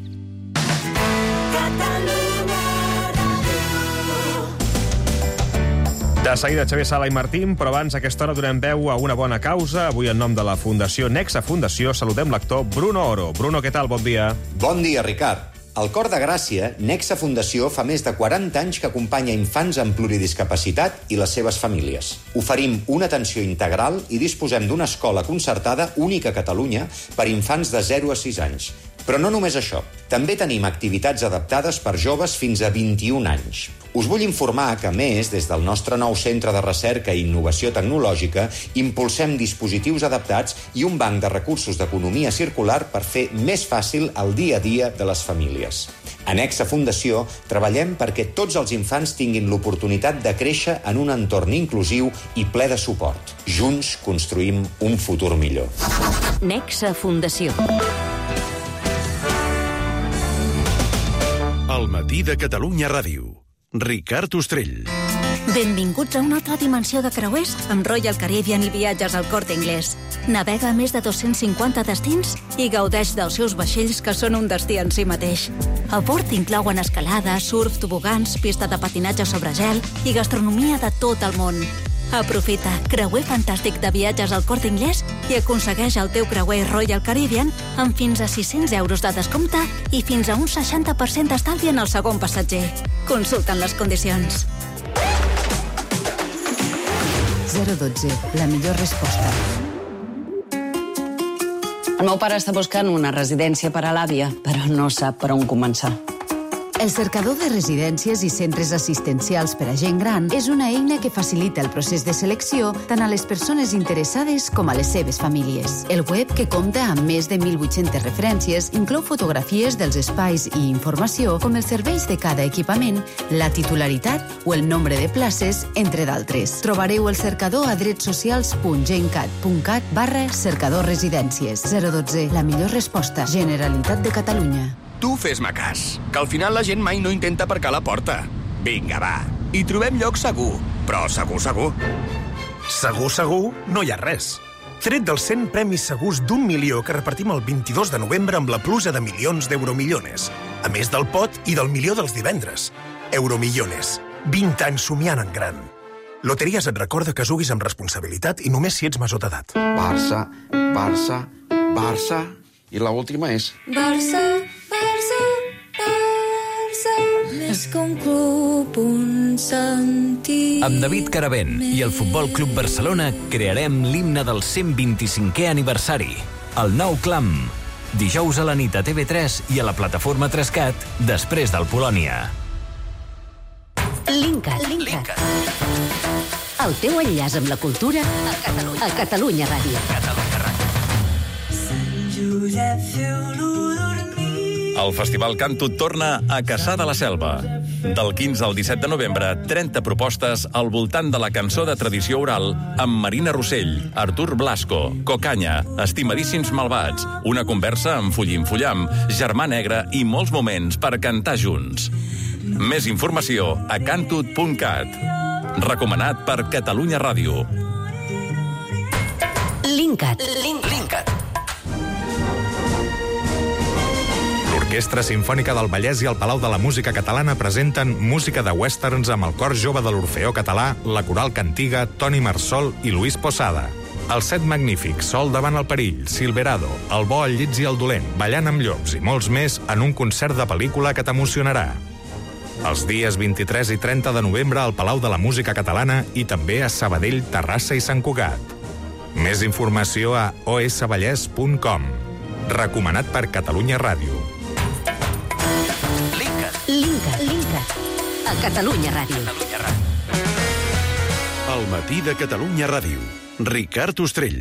De seguida, Xavier Sala i Martín, però abans a aquesta hora donem veu a una bona causa. Avui, en nom de la Fundació Nexa Fundació, saludem l'actor Bruno Oro. Bruno, què tal? Bon dia. Bon dia, Ricard. Al Cor de Gràcia, Nexa Fundació fa més de 40 anys que acompanya infants amb pluridiscapacitat i les seves famílies. Oferim una atenció integral i disposem d'una escola concertada única a Catalunya per infants de 0 a 6 anys. Però no només això. També tenim activitats adaptades per joves fins a 21 anys. Us vull informar que, a més, des del nostre nou Centre de Recerca i Innovació Tecnològica, impulsem dispositius adaptats i un banc de recursos d'economia circular per fer més fàcil el dia a dia de les famílies. A Nexa Fundació treballem perquè tots els infants tinguin l'oportunitat de créixer en un entorn inclusiu i ple de suport. Junts construïm un futur millor. Nexa Fundació. El matí de Catalunya Ràdio. Ricard Ostrell. Benvinguts a una altra dimensió de creuers amb Royal Caribbean i viatges al Corte Inglés. Navega a més de 250 destins i gaudeix dels seus vaixells, que són un destí en si mateix. A bord inclouen escalada, surf, tobogans, pista de patinatge sobre gel i gastronomia de tot el món. Aprofita creuer fantàstic de viatges al Corte Inglés i aconsegueix el teu creuer Royal Caribbean amb fins a 600 euros de descompte i fins a un 60% d'estalvi en el segon passatger. Consulta'n les condicions. 012, la millor resposta. El meu pare està buscant una residència per a l'àvia, però no sap per on començar. El cercador de residències i centres assistencials per a gent gran és una eina que facilita el procés de selecció tant a les persones interessades com a les seves famílies. El web, que compta amb més de 1.800 referències, inclou fotografies dels espais i informació com els serveis de cada equipament, la titularitat o el nombre de places, entre d'altres. Trobareu el cercador a dretsocials.gencat.cat/cercador residències. 012, la millor resposta. Generalitat de Catalunya. Tu fes-me cas, que al final la gent mai no intenta aparcar a la porta. Vinga, va, hi trobem lloc segur, però segur, segur. Segur, segur, no hi ha res. Tret dels 100 premis segurs d'1 milió que repartim el 22 de novembre amb la pluja de milions d'Euromillones. A més del pot i del milió dels divendres. Euromillones. 20 anys somiant en gran. Loteries et recorda que juguis amb responsabilitat i només si ets major d'edat. Barça, Barça, Barça... I l'última és... Barça, Barça, Barça, més que un club, un sentit... Amb David Caravent i el Futbol Club Barcelona crearem l'himne del 125è aniversari, el Nou Clam. Dijous a la nit a TV3 i a la plataforma 3CAT, després del Polònia. Linkat. El teu enllaç amb la cultura a Catalunya Ràdio. El Festival Canto torna a Cassà de la Selva. Del 15 al 17 de novembre, 30 propostes al voltant de la cançó de tradició oral amb Marina Rossell, Artur Blasco, Cocanya, Estimadíssims Malvats, una conversa amb Fullim Fullam, Germà Negre i molts moments per cantar junts. Més informació a cantut.cat. Recomanat per Catalunya Ràdio. Linkat. L'Orquestra Simfònica del Vallès i el Palau de la Música Catalana presenten música de westerns amb el cor jove de l'Orfeó Català, la Coral Cantiga, Toni Marsol i Luis Posada. Els Set Magnífics, Sol davant el perill, Silverado, El bo, el llits i el dolent, Ballant amb llops i molts més en un concert de pel·lícula que t'emocionarà. Els dies 23 i 30 de novembre al Palau de la Música Catalana i també a Sabadell, Terrassa i Sant Cugat. Més informació a osvallès.com. Recomanat per Catalunya Ràdio. Linkat. A Catalunya Ràdio. El matí de Catalunya Ràdio. Ricard Ostrell.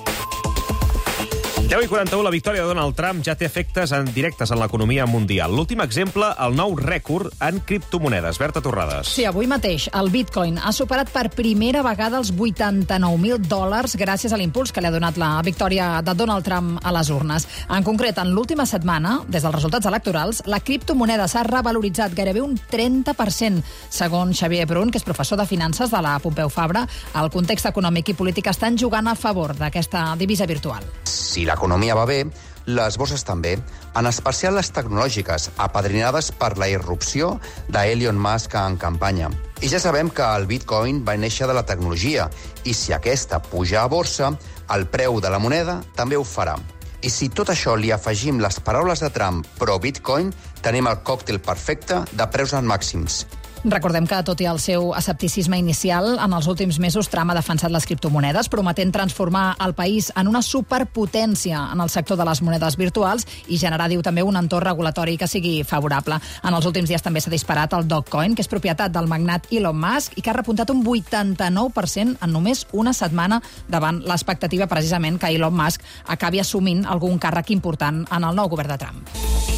10:41, la victòria de Donald Trump ja té efectes directes en l'economia mundial. L'últim exemple, el nou rècord en criptomonedes. Berta Torrades. Sí, avui mateix el Bitcoin ha superat per primera vegada els $89.000 gràcies a l'impuls que li ha donat la victòria de Donald Trump a les urnes. En concret, en l'última setmana, des dels resultats electorals, la criptomoneda s'ha revaloritzat gairebé un 30%. Segons Xavier Brun, que és professor de finances de la Pompeu Fabra, el context econòmic i polític estan jugant a favor d'aquesta divisa virtual. Si l'economia va bé, les borses també, en especial les tecnològiques, apadrinades per la irrupció d'Elon Musk en campanya. I ja sabem que el Bitcoin va néixer de la tecnologia, i si aquesta puja a borsa, el preu de la moneda també ho farà. I si tot això li afegim les paraules de Trump pro-Bitcoin, tenim el còctel perfecte de preus en màxims. Recordem que, tot i el seu escepticisme inicial, en els últims mesos Trump ha defensat les criptomonedes, prometent transformar el país en una superpotència en el sector de les monedes virtuals i generar, diu, també un entorn regulatori que sigui favorable. En els últims dies també s'ha disparat el Dogecoin, que és propietat del magnat Elon Musk i que ha repuntat un 89% en només una setmana, davant l'expectativa precisament que Elon Musk acabi assumint algun càrrec important en el nou govern de Trump.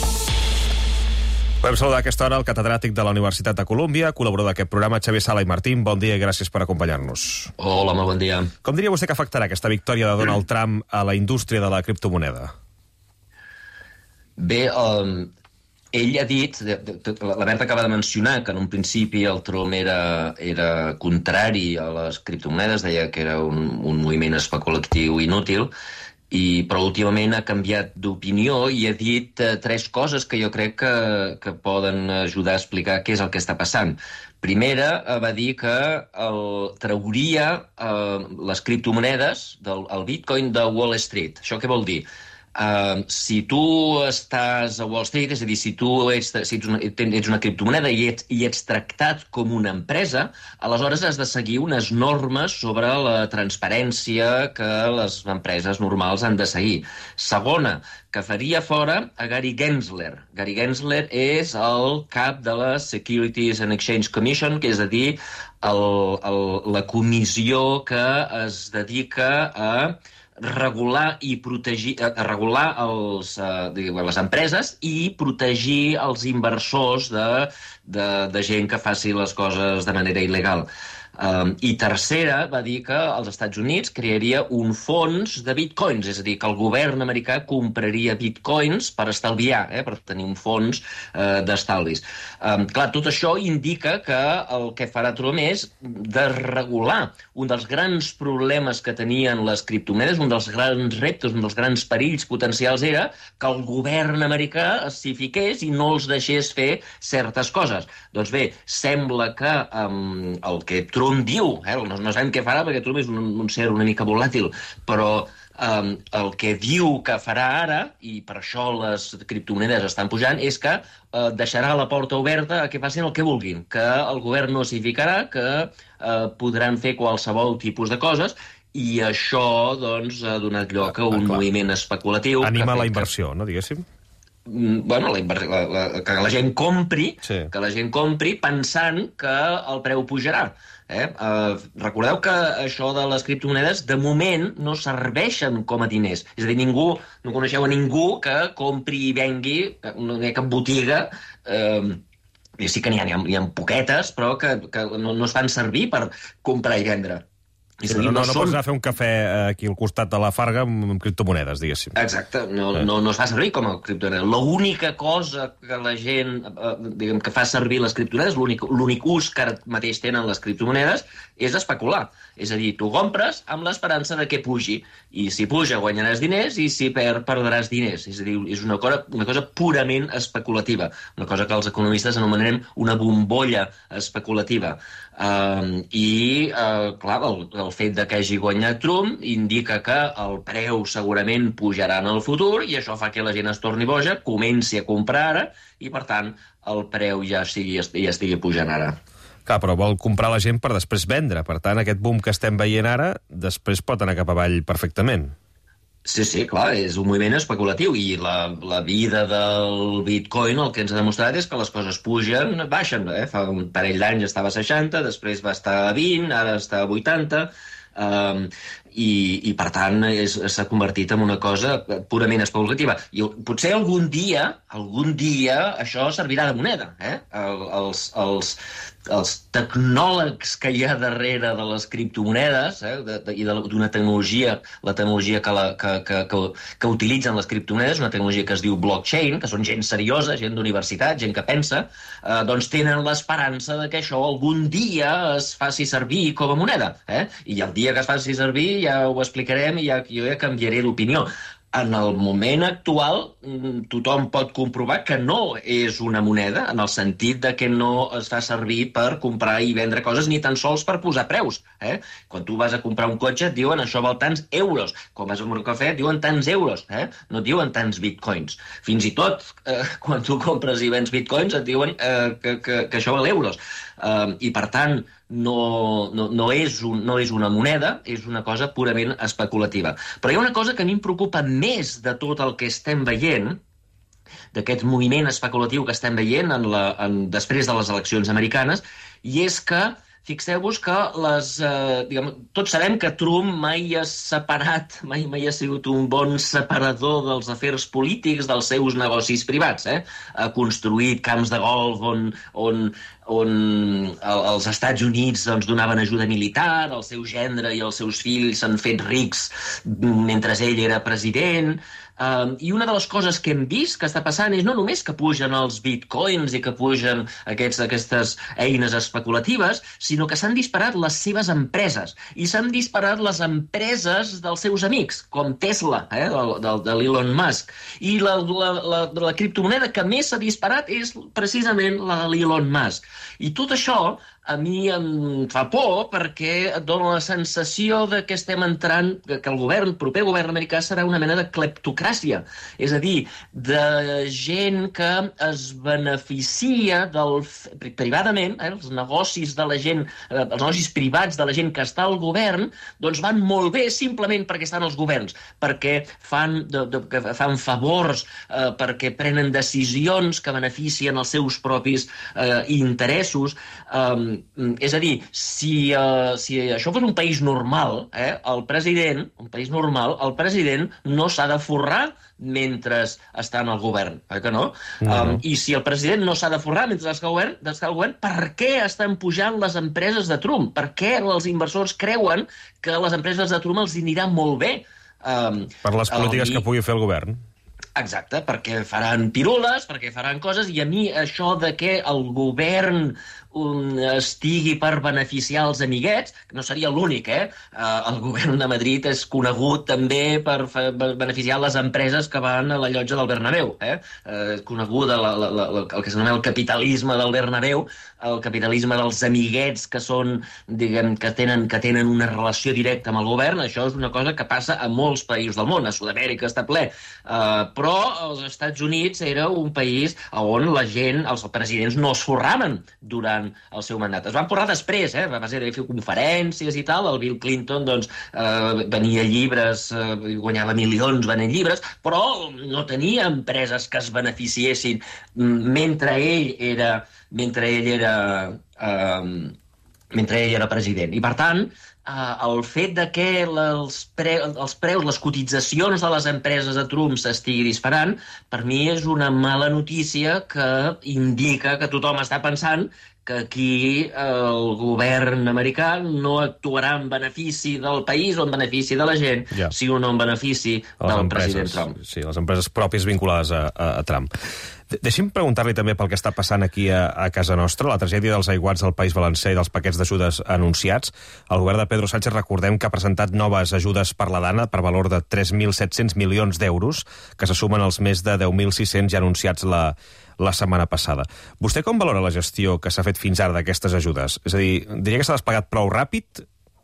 Podem saludar a aquesta hora el catedràtic de la Universitat de Colúmbia, col·laborador d'aquest programa, Xavier Sala i Martín. Bon dia i gràcies per acompanyar-nos. Hola, molt bon dia. Com diria vostè que afectarà aquesta victòria de Donald Trump a la indústria de la criptomoneda? Bé, ell ha dit, la Berta acaba de mencionar, que en un principi el Trump era contrari a les criptomonedes, deia que era un moviment especulatiu inútil, però últimament ha canviat d'opinió i ha dit tres coses que jo crec que poden ajudar a explicar què és el que està passant. Primera, va dir que trauria les criptomonedes del Bitcoin de Wall Street. Això què vol dir? Si tu estàs a Wall Street, és a dir, si tu ets una criptomoneda i ets tractat com una empresa, aleshores has de seguir unes normes sobre la transparència que les empreses normals han de seguir. Segona, que faria fora a Gary Gensler. Gary Gensler és el cap de la Securities and Exchange Commission, que és a dir, la comissió que es dedica a regular i protegir, les empreses i protegir els inversors de gent que faci les coses de manera il·legal. I tercera, va dir que els Estats Units crearia un fons de bitcoins, és a dir, que el govern americà compraria bitcoins per estalviar, per tenir un fons d'estalvis. Clar, tot això indica que el que farà Trump és desregular un dels grans problemes que tenien les criptomonedes, un dels grans reptes, un dels grans perills potencials era que el govern americà s'hi fiqués i no els deixés fer certes coses. Doncs bé, sembla que el que Trump diu, no sabem què farà perquè Trump és un ser una mica volàtil, però el que diu que farà ara, i per això les criptomonedes estan pujant, és que deixarà la porta oberta a que facin el que vulguin, que el govern no s'hi ficarà, que podran fer qualsevol tipus de coses, i això doncs, ha donat lloc a un moviment especulatiu. Anima la inversió, no, diguéssim? Bueno, que la gent compri, que la gent compri pensant que el preu pujarà. Recordeu que això de les criptomonedes de moment no serveixen com a diners. És a dir, no coneixeu a ningú que compri i vengui, no hi ha cap botiga, sí que n'hi ha poquetes, però que no es fan servir per comprar i vendre. No pots anar a fer un cafè aquí al costat de la Farga amb criptomonedes, diguéssim. Exacte, no es fa servir com a criptomonedes. L'única cosa que la gent que fa servir les criptomonedes, l'únic ús que ara mateix tenen les criptomonedes, és especular. És a dir, tu compres amb l'esperança de que pugi, i si puja guanyaràs diners, i si perdràs diners. És a dir, és una cosa purament especulativa, una cosa que els economistes anomenarem una bombolla especulativa. I, clar, el fet de que hagi guanyat Trump indica que el preu segurament pujarà en el futur i això fa que la gent es torni boja, comenci a comprar ara i, per tant, el preu ja estigui pujant ara. Clar, però vol comprar la gent per després vendre. Per tant, aquest boom que estem veient ara després pot anar cap avall perfectament. Sí, clar, és un moviment especulatiu i la vida del bitcoin el que ens ha demostrat és que les coses pugen, baixen. Fa un parell d'anys estava a 60, després va estar a 20, ara està a 80, i per tant s'ha convertit en una cosa purament especulativa. I potser algun dia això servirà de moneda. Els tecnòlegs que hi ha darrere de les criptomonedes i d'una tecnologia, la tecnologia que utilitzen les criptomonedes, una tecnologia que es diu blockchain, que són gent seriosa, gent d'universitat, gent que pensa, doncs tenen l'esperança que això algun dia es faci servir com a moneda. I el dia que es faci servir ja ho explicarem i jo ja canviaré d'opinió. En el moment actual, tothom pot comprovar que no és una moneda, en el sentit de que no es fa servir per comprar i vendre coses, ni tan sols per posar preus. Quan tu vas a comprar un cotxe et diuen això val tants euros. Quan vas a un cafè et diuen tants euros, no et diuen tants bitcoins. Fins i tot, quan tu compres i vens bitcoins et diuen que això val euros. I per tant, no és una moneda, és una cosa purament especulativa. Però hi ha una cosa que a mi em preocupa més de tot el que estem veient, d'aquest moviment especulatiu que estem veient després de les eleccions americanes, i és que fixeu-vos que tots sabem que Trump mai ha separat, mai ha sigut un bon separador dels afers polítics dels seus negocis privats. Ha construït camps de golf on els Estats Units donaven ajuda militar, el seu gendre i els seus fills s'han fet rics mentre ell era president. I una de les coses que hem vist que està passant és no només que pugen els bitcoins i que pugen aquestes eines especulatives, sinó que s'han disparat les seves empreses. I s'han disparat les empreses dels seus amics, com Tesla, de l'Elon Musk. I la criptomoneda que més s'ha disparat és precisament la de l'Elon Musk. I tot això a mi em fa por perquè et dona la sensació que estem entrant, que el proper govern americà serà una mena de cleptocràcia. És a dir, de gent que es beneficia privadament, els negocis de la gent, els negocis privats de la gent que està al govern, doncs van molt bé simplement perquè estan als governs, perquè fan favors, perquè prenen decisions que beneficien els seus propis interessos, És a dir, si això fos un país normal, el president no s'ha de forrar mentre està en el govern, que no? I si el president no s'ha de forrar mentre està al govern, per què estan pujant les empreses de Trump? Per què els inversors creuen que les empreses de Trump els anirà molt bé? Per les polítiques que pugui fer el govern. Exacte, perquè faran pirules, perquè faran coses, i a mi això de que el govern estigui per beneficiar els amiguets, que no seria l'únic, el govern de Madrid és conegut també per beneficiar les empreses que van a la llotja del Bernabéu. És conegut el que s'anomena el capitalisme del Bernabéu, el capitalisme dels amiguets que són, diguem, que tenen una relació directa amb el govern. Això és una cosa que passa a molts països del món. A Sud-amèrica està ple. Però als Estats Units era un país on la gent, els presidents, no es forraven durant el seu mandat. Es van forrar després, va ser fer conferències i tal. El Bill Clinton venia llibres, guanyava milions venent llibres, però no tenia empreses que es beneficiessin mentre ell era president. I, per tant, el fet de que els preus, les cotitzacions de les empreses de Trump s'estigui disparant, per mi és una mala notícia que indica que tothom està pensant que aquí el govern americà no actuarà en benefici del país o en benefici de la gent, sinó en benefici del president Trump. Sí, les empreses pròpies vinculades a Trump. Deixi'm preguntar-li també pel que està passant aquí a casa nostra, la tragèdia dels aiguats del País Valencià i dels paquets d'ajudes anunciats. El govern de Pedro Sánchez, recordem, que ha presentat noves ajudes per la Dana per valor de 3.700 milions d'euros, que se sumen als més de 10.600 ja anunciats la setmana passada. Vostè com valora la gestió que s'ha fet fins ara d'aquestes ajudes? És a dir, diria que s'ha desplegat prou ràpid?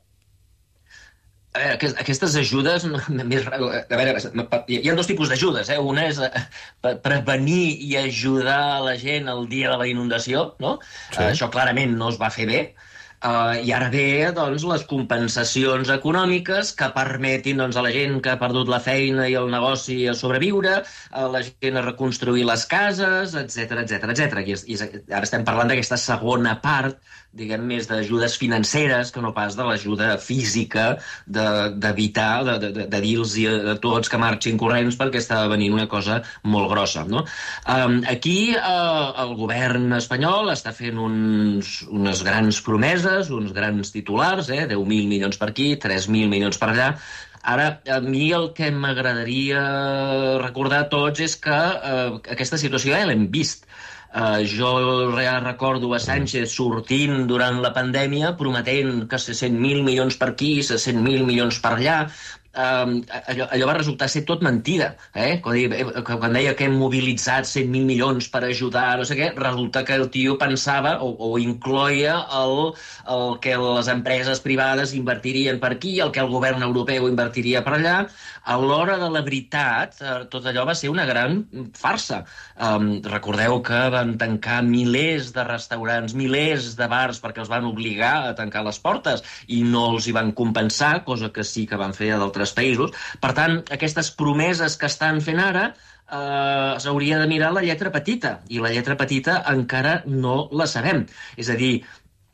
A veure, aquestes ajudes... A veure, hi ha dos tipus d'ajudes. Una és prevenir i ajudar la gent el dia de la inundació, no? Això clarament no es va fer bé. I ara ve les compensacions econòmiques que permetin a la gent que ha perdut la feina i el negoci a sobreviure, a la gent a reconstruir les cases, etc. I ara estem parlant d'aquesta segona part, diguem, més d'ajudes financeres que no pas de l'ajuda física d'evitar, de dir-los a tots que marxin corrents perquè està venint una cosa molt grossa, no? Aquí el govern espanyol està fent unes grans promeses, uns grans titulars, 10.000 milions per aquí, 3.000 milions per allà. Ara, a mi el que m'agradaria recordar a tots és que aquesta situació ja l'hem vist. Jo recordo a Sánchez sortint durant la pandèmia prometent que 100.000 milions per aquí, 100.000 milions per allà. Allò va resultar ser tot mentida. Quan deia que hem mobilitzat 100.000 milions per ajudar, no sé què, resulta que el tio pensava o incloia el que les empreses privades invertirien per aquí, el que el govern europeu invertiria per allà. A l'hora de la veritat, tot allò va ser una gran farsa. Recordeu que van tancar milers de restaurants, milers de bars, perquè els van obligar a tancar les portes i no els hi van compensar, cosa que sí que van fer a d'altres països. Per tant, aquestes promeses que estan fent ara s'hauria de mirar la lletra petita, i la lletra petita encara no la sabem. És a dir,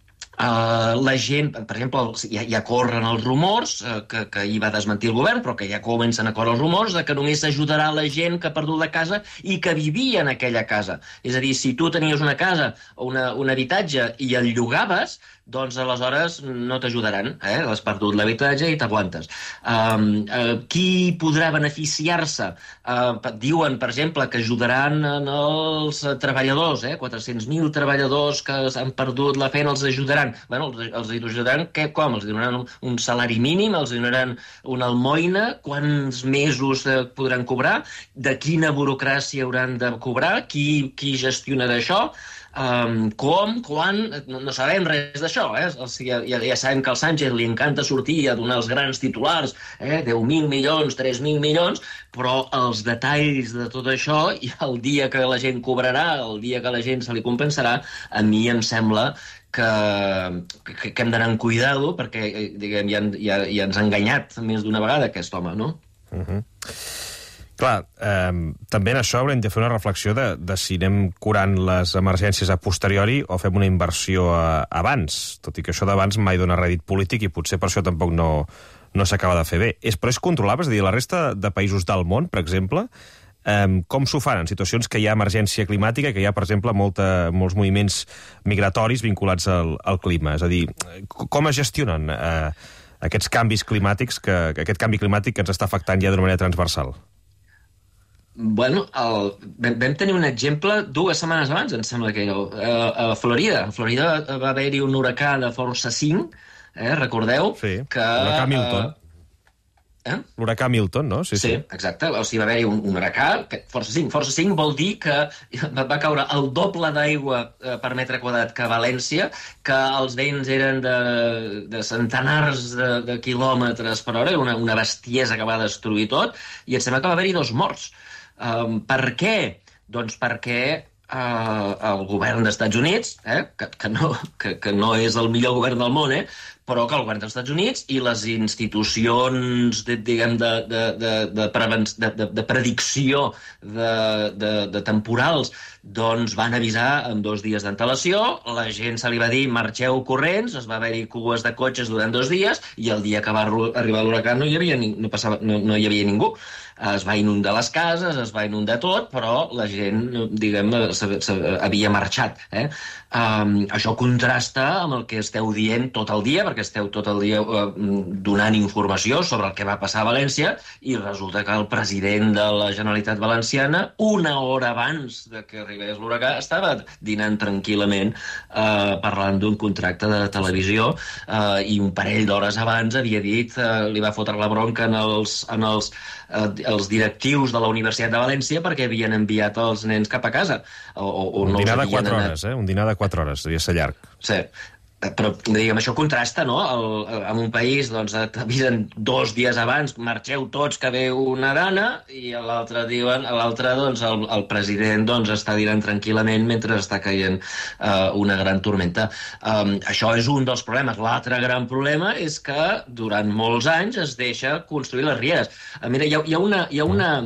la gent, per exemple, ja corren els rumors, que hi va desmentir el govern, però que ja comencen a córrer els rumors de que només ajudarà la gent que ha perdut la casa i que vivia en aquella casa. És a dir, si tu tenies una casa o un habitatge i el llogaves, doncs aleshores no t'ajudaran. Has perdut l'habitatge i t'aguantes. Qui podrà beneficiar-se? Diuen, per exemple, que ajudaran els treballadors, 400.000 treballadors que han perdut la feina, els ajudaran. Bueno, els ajudaran com? Els donaran un salari mínim? Els donaran una almoina? Quants mesos podran cobrar? De quina burocràcia hauran de cobrar? Qui gestionarà això? Com, quan, no sabem res d'això. Ja sabem que al Sánchez li encanta sortir a donar els grans titulars, 10.000 milions, 3.000 milions, però els detalls de tot això, i el dia que la gent cobrarà, el dia que la gent se li compensarà, a mi em sembla que hem d'anar amb cuidado, perquè diguem, ja ens ha enganyat més d'una vegada aquest home, no? Clar, també en això haurem de fer una reflexió de si anem curant les emergències a posteriori o fem una inversió abans, tot i que això d'abans mai dona rèdit polític i potser per això tampoc no s'acaba de fer bé. Però és controlable? És a dir, la resta de països del món, per exemple, com s'ho fan en situacions que hi ha emergència climàtica, que hi ha, per exemple, molts moviments migratoris vinculats al clima? És a dir, com es gestionen aquests canvis climàtics, aquest canvi climàtic que ens està afectant ja d'una manera transversal? Bueno, vam tenir un exemple 2 setmanes abans, em sembla que era, a Florida. A Florida va haver-hi un huracà de força 5, recordeu? Sí, que l'huracà Milton. L'huracà Milton, no? Sí, exacte. O sigui, va haver-hi un huracà, força 5. Força 5 vol dir que va caure el doble d'aigua per metre quadrat que a València, que els vents eren de centenars de quilòmetres per hora, una bestiesa que va destruir tot, i em sembla que va haver-hi 2 morts. Per què? Doncs perquè el govern dels Estats Units, que no és el millor govern del món, però que el govern dels Estats Units i les institucions, diguem, de predicció de temporals, doncs van avisar amb 2 dies d'antelació, la gent se li va dir marxeu corrents, es va haver-hi cues de cotxes durant 2 dies, i el dia que va arribar l'huracà no hi havia ningú. Es va inundar les cases, es va inundar tot, però la gent, diguem, havia marxat. Això contrasta amb el que esteu dient tot el dia, perquè esteu tot el dia donant informació sobre el que va passar a València, i resulta que el president de la Generalitat Valenciana, 1 hora abans de que arribés l'huracà, estava dinant tranquil·lament parlant d'un contracte de televisió, i un parell d'hores abans havia dit, li va fotre la bronca els directius de la Universitat de València perquè havien enviat els nens cap a casa. Un dinar de 4 hores, Un dinar de 4 hores, devia ser llarg. Sí, però, diguem, això contrasta, no? En un país, doncs, t'avisen 2 dies abans, marxeu tots que ve una dana, i a l'altre, doncs, el president, doncs, està dinant tranquil·lament mentre està caient una gran tormenta. Això és un dels problemes. L'altre gran problema és que durant molts anys es deixa construir les rieres. Mira, hi ha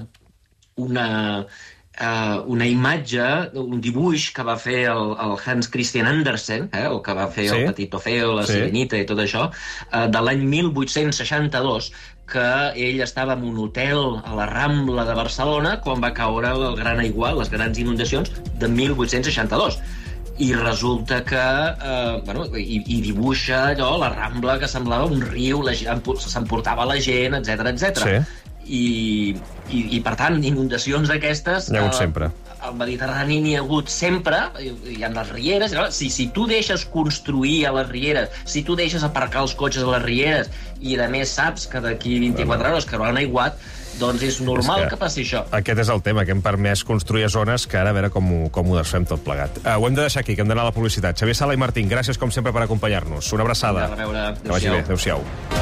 una imatge, un dibuix que va fer el Hans Christian Andersen, el que va fer el Petit Ofeo, la Sirenita i tot això, de l'any 1862, que ell estava en un hotel a la Rambla de Barcelona quan va caure el gran aiguat, les grans inundacions de 1862. I resulta que i dibuixa allò, la Rambla, que semblava un riu, s'emportava la gent, etc. I per tant, inundacions d'aquestes n'hi ha hagut sempre. Al Mediterrani n'hi ha hagut sempre, hi ha les rieres. Si tu deixes construir a les rieres, si tu deixes aparcar els cotxes a les rieres, i a més saps que d'aquí 24 hores cauran aiguat, doncs és normal que passi això. Aquest és el tema, que hem permès construir zones que ara a veure com ho desfem tot plegat. Ho hem de deixar aquí, que hem d'anar a la publicitat. Xavier Sala i Martín, gràcies com sempre per acompanyar-nos. Una abraçada. A veure, que vagi bé. Adéu-siau.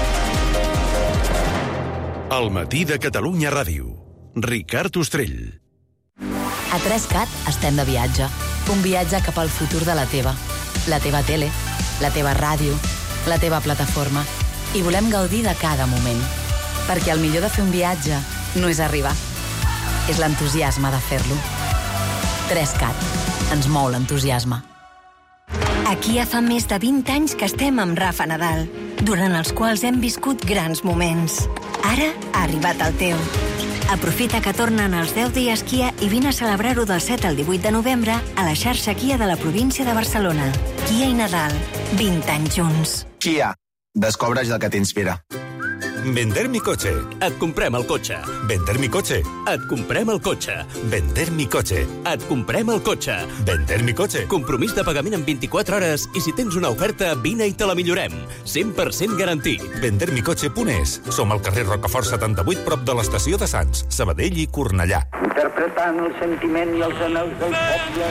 El matí de Catalunya Ràdio. Ricard Ostrell. A 3CAT estem de viatge. Un viatge cap al futur de la teva tele, la teva ràdio, la teva plataforma. I volem gaudir de cada moment. Perquè el millor de fer un viatge no és arribar, és l'entusiasme de fer-lo. 3CAT. Ens mou l'entusiasme. A Kia fa més de 20 anys que estem amb Rafa Nadal, durant els quals hem viscut grans moments. Ara ha arribat el teu. Aprofita que tornen els 10 dies Kia i vine a celebrar-ho del 7 al 18 de novembre a la xarxa Kia de la província de Barcelona. Kia i Nadal, 20 anys junts. Kia, descobreix el que t'inspira. Vender mi coche. Et comprem el cotxe. Vender mi coche. Et comprem el cotxe. Vender mi coche. Et comprem el cotxe. Vender mi coche. Compromís de pagament en 24 hores i si tens una oferta, vine i te la millorem. 100% garantit. Vendermicoche.es. Som al carrer Rocafort 78, prop de l'estació de Sants, Sabadell i Cornellà. Interpretant el sentiment i els anels del poble.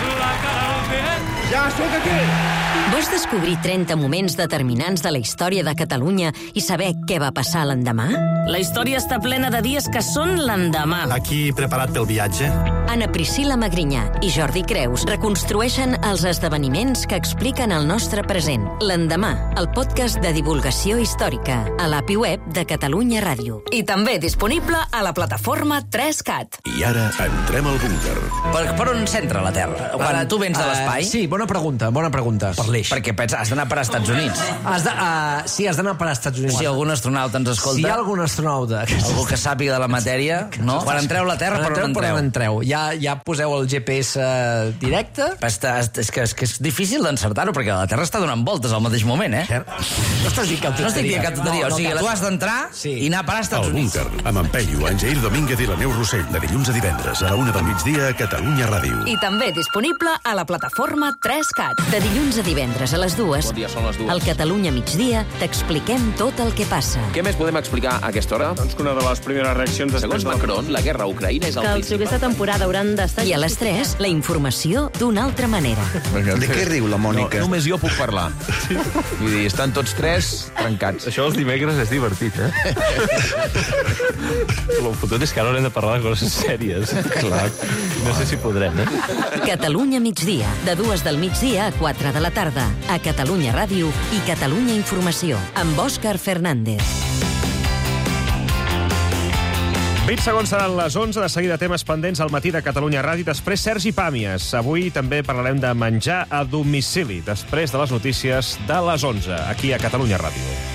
Ja sóc aquí! Vols descobrir 30 moments determinants de la història de Catalunya i saber què va passar l'endemà? La història està plena de dies que són l'endemà. Aquí preparat pel viatge? Anna Priscila Magrinyà i Jordi Creus reconstrueixen els esdeveniments que expliquen el nostre present. L'endemà, el podcast de divulgació històrica, a l'API web de Catalunya Ràdio. I també disponible a la plataforma 3CAT. I ara entrem al búnquer. Per on centra la Terra? Quan tu vens de l'espai? Sí, bona pregunta. Per l'eix. Perquè has d'anar per als Estats Units. Sí, has d'anar per als Estats Units. Si algun astronauta ens escolta... Si hi ha algun astronauta... Algú que sàpiga de la matèria, no? Quan entreu a la Terra, per on entreu? Ja poseu el GPS directe? És que és difícil d'encertar-ho, perquè la Terra està donant voltes al mateix moment, eh? No estàs dient cap tonteria. No estic dient cap tonteria. O sigui, tu has d'entrar i anar a parar als Estats Units. El búnquer, amb en Peyu, en Jair Domínguez i la Neus Rossell, de dilluns a divendres, a la 1 del migdia a Catalunya Ràdio. I també disponible a la plataforma 3CAT. De dilluns a divendres a les 2, Bon dia, són les 2. al Catalunya Migdia, t'expliquem tot el que passa. Què més podem explicar a aquesta hora? Doncs que una de les primeres reaccions... Segons Macron, la guerra a Ucraïna és el Que els principal... jocs de temporada hauran d'estar... I a les 3, la informació d'una altra manera. De què riu la Mònica? No, només jo puc parlar. Vull dir, estan tots tres trencats. Això els dimecres és divertit, El fotut és que ara haurem de parlar de coses sèries. Clar. No sé si podrem, Catalunya Migdia, de 2 del migdia a 4 de la tarda, a Catalunya Ràdio i Catalunya Informació, amb Òscar Fernández. 20 segons seran les 11, de seguida temes pendents al matí de Catalunya Ràdio. Després, Sergi Pàmies. Avui també parlarem de menjar a domicili, després de les notícies de les 11, aquí a Catalunya Ràdio.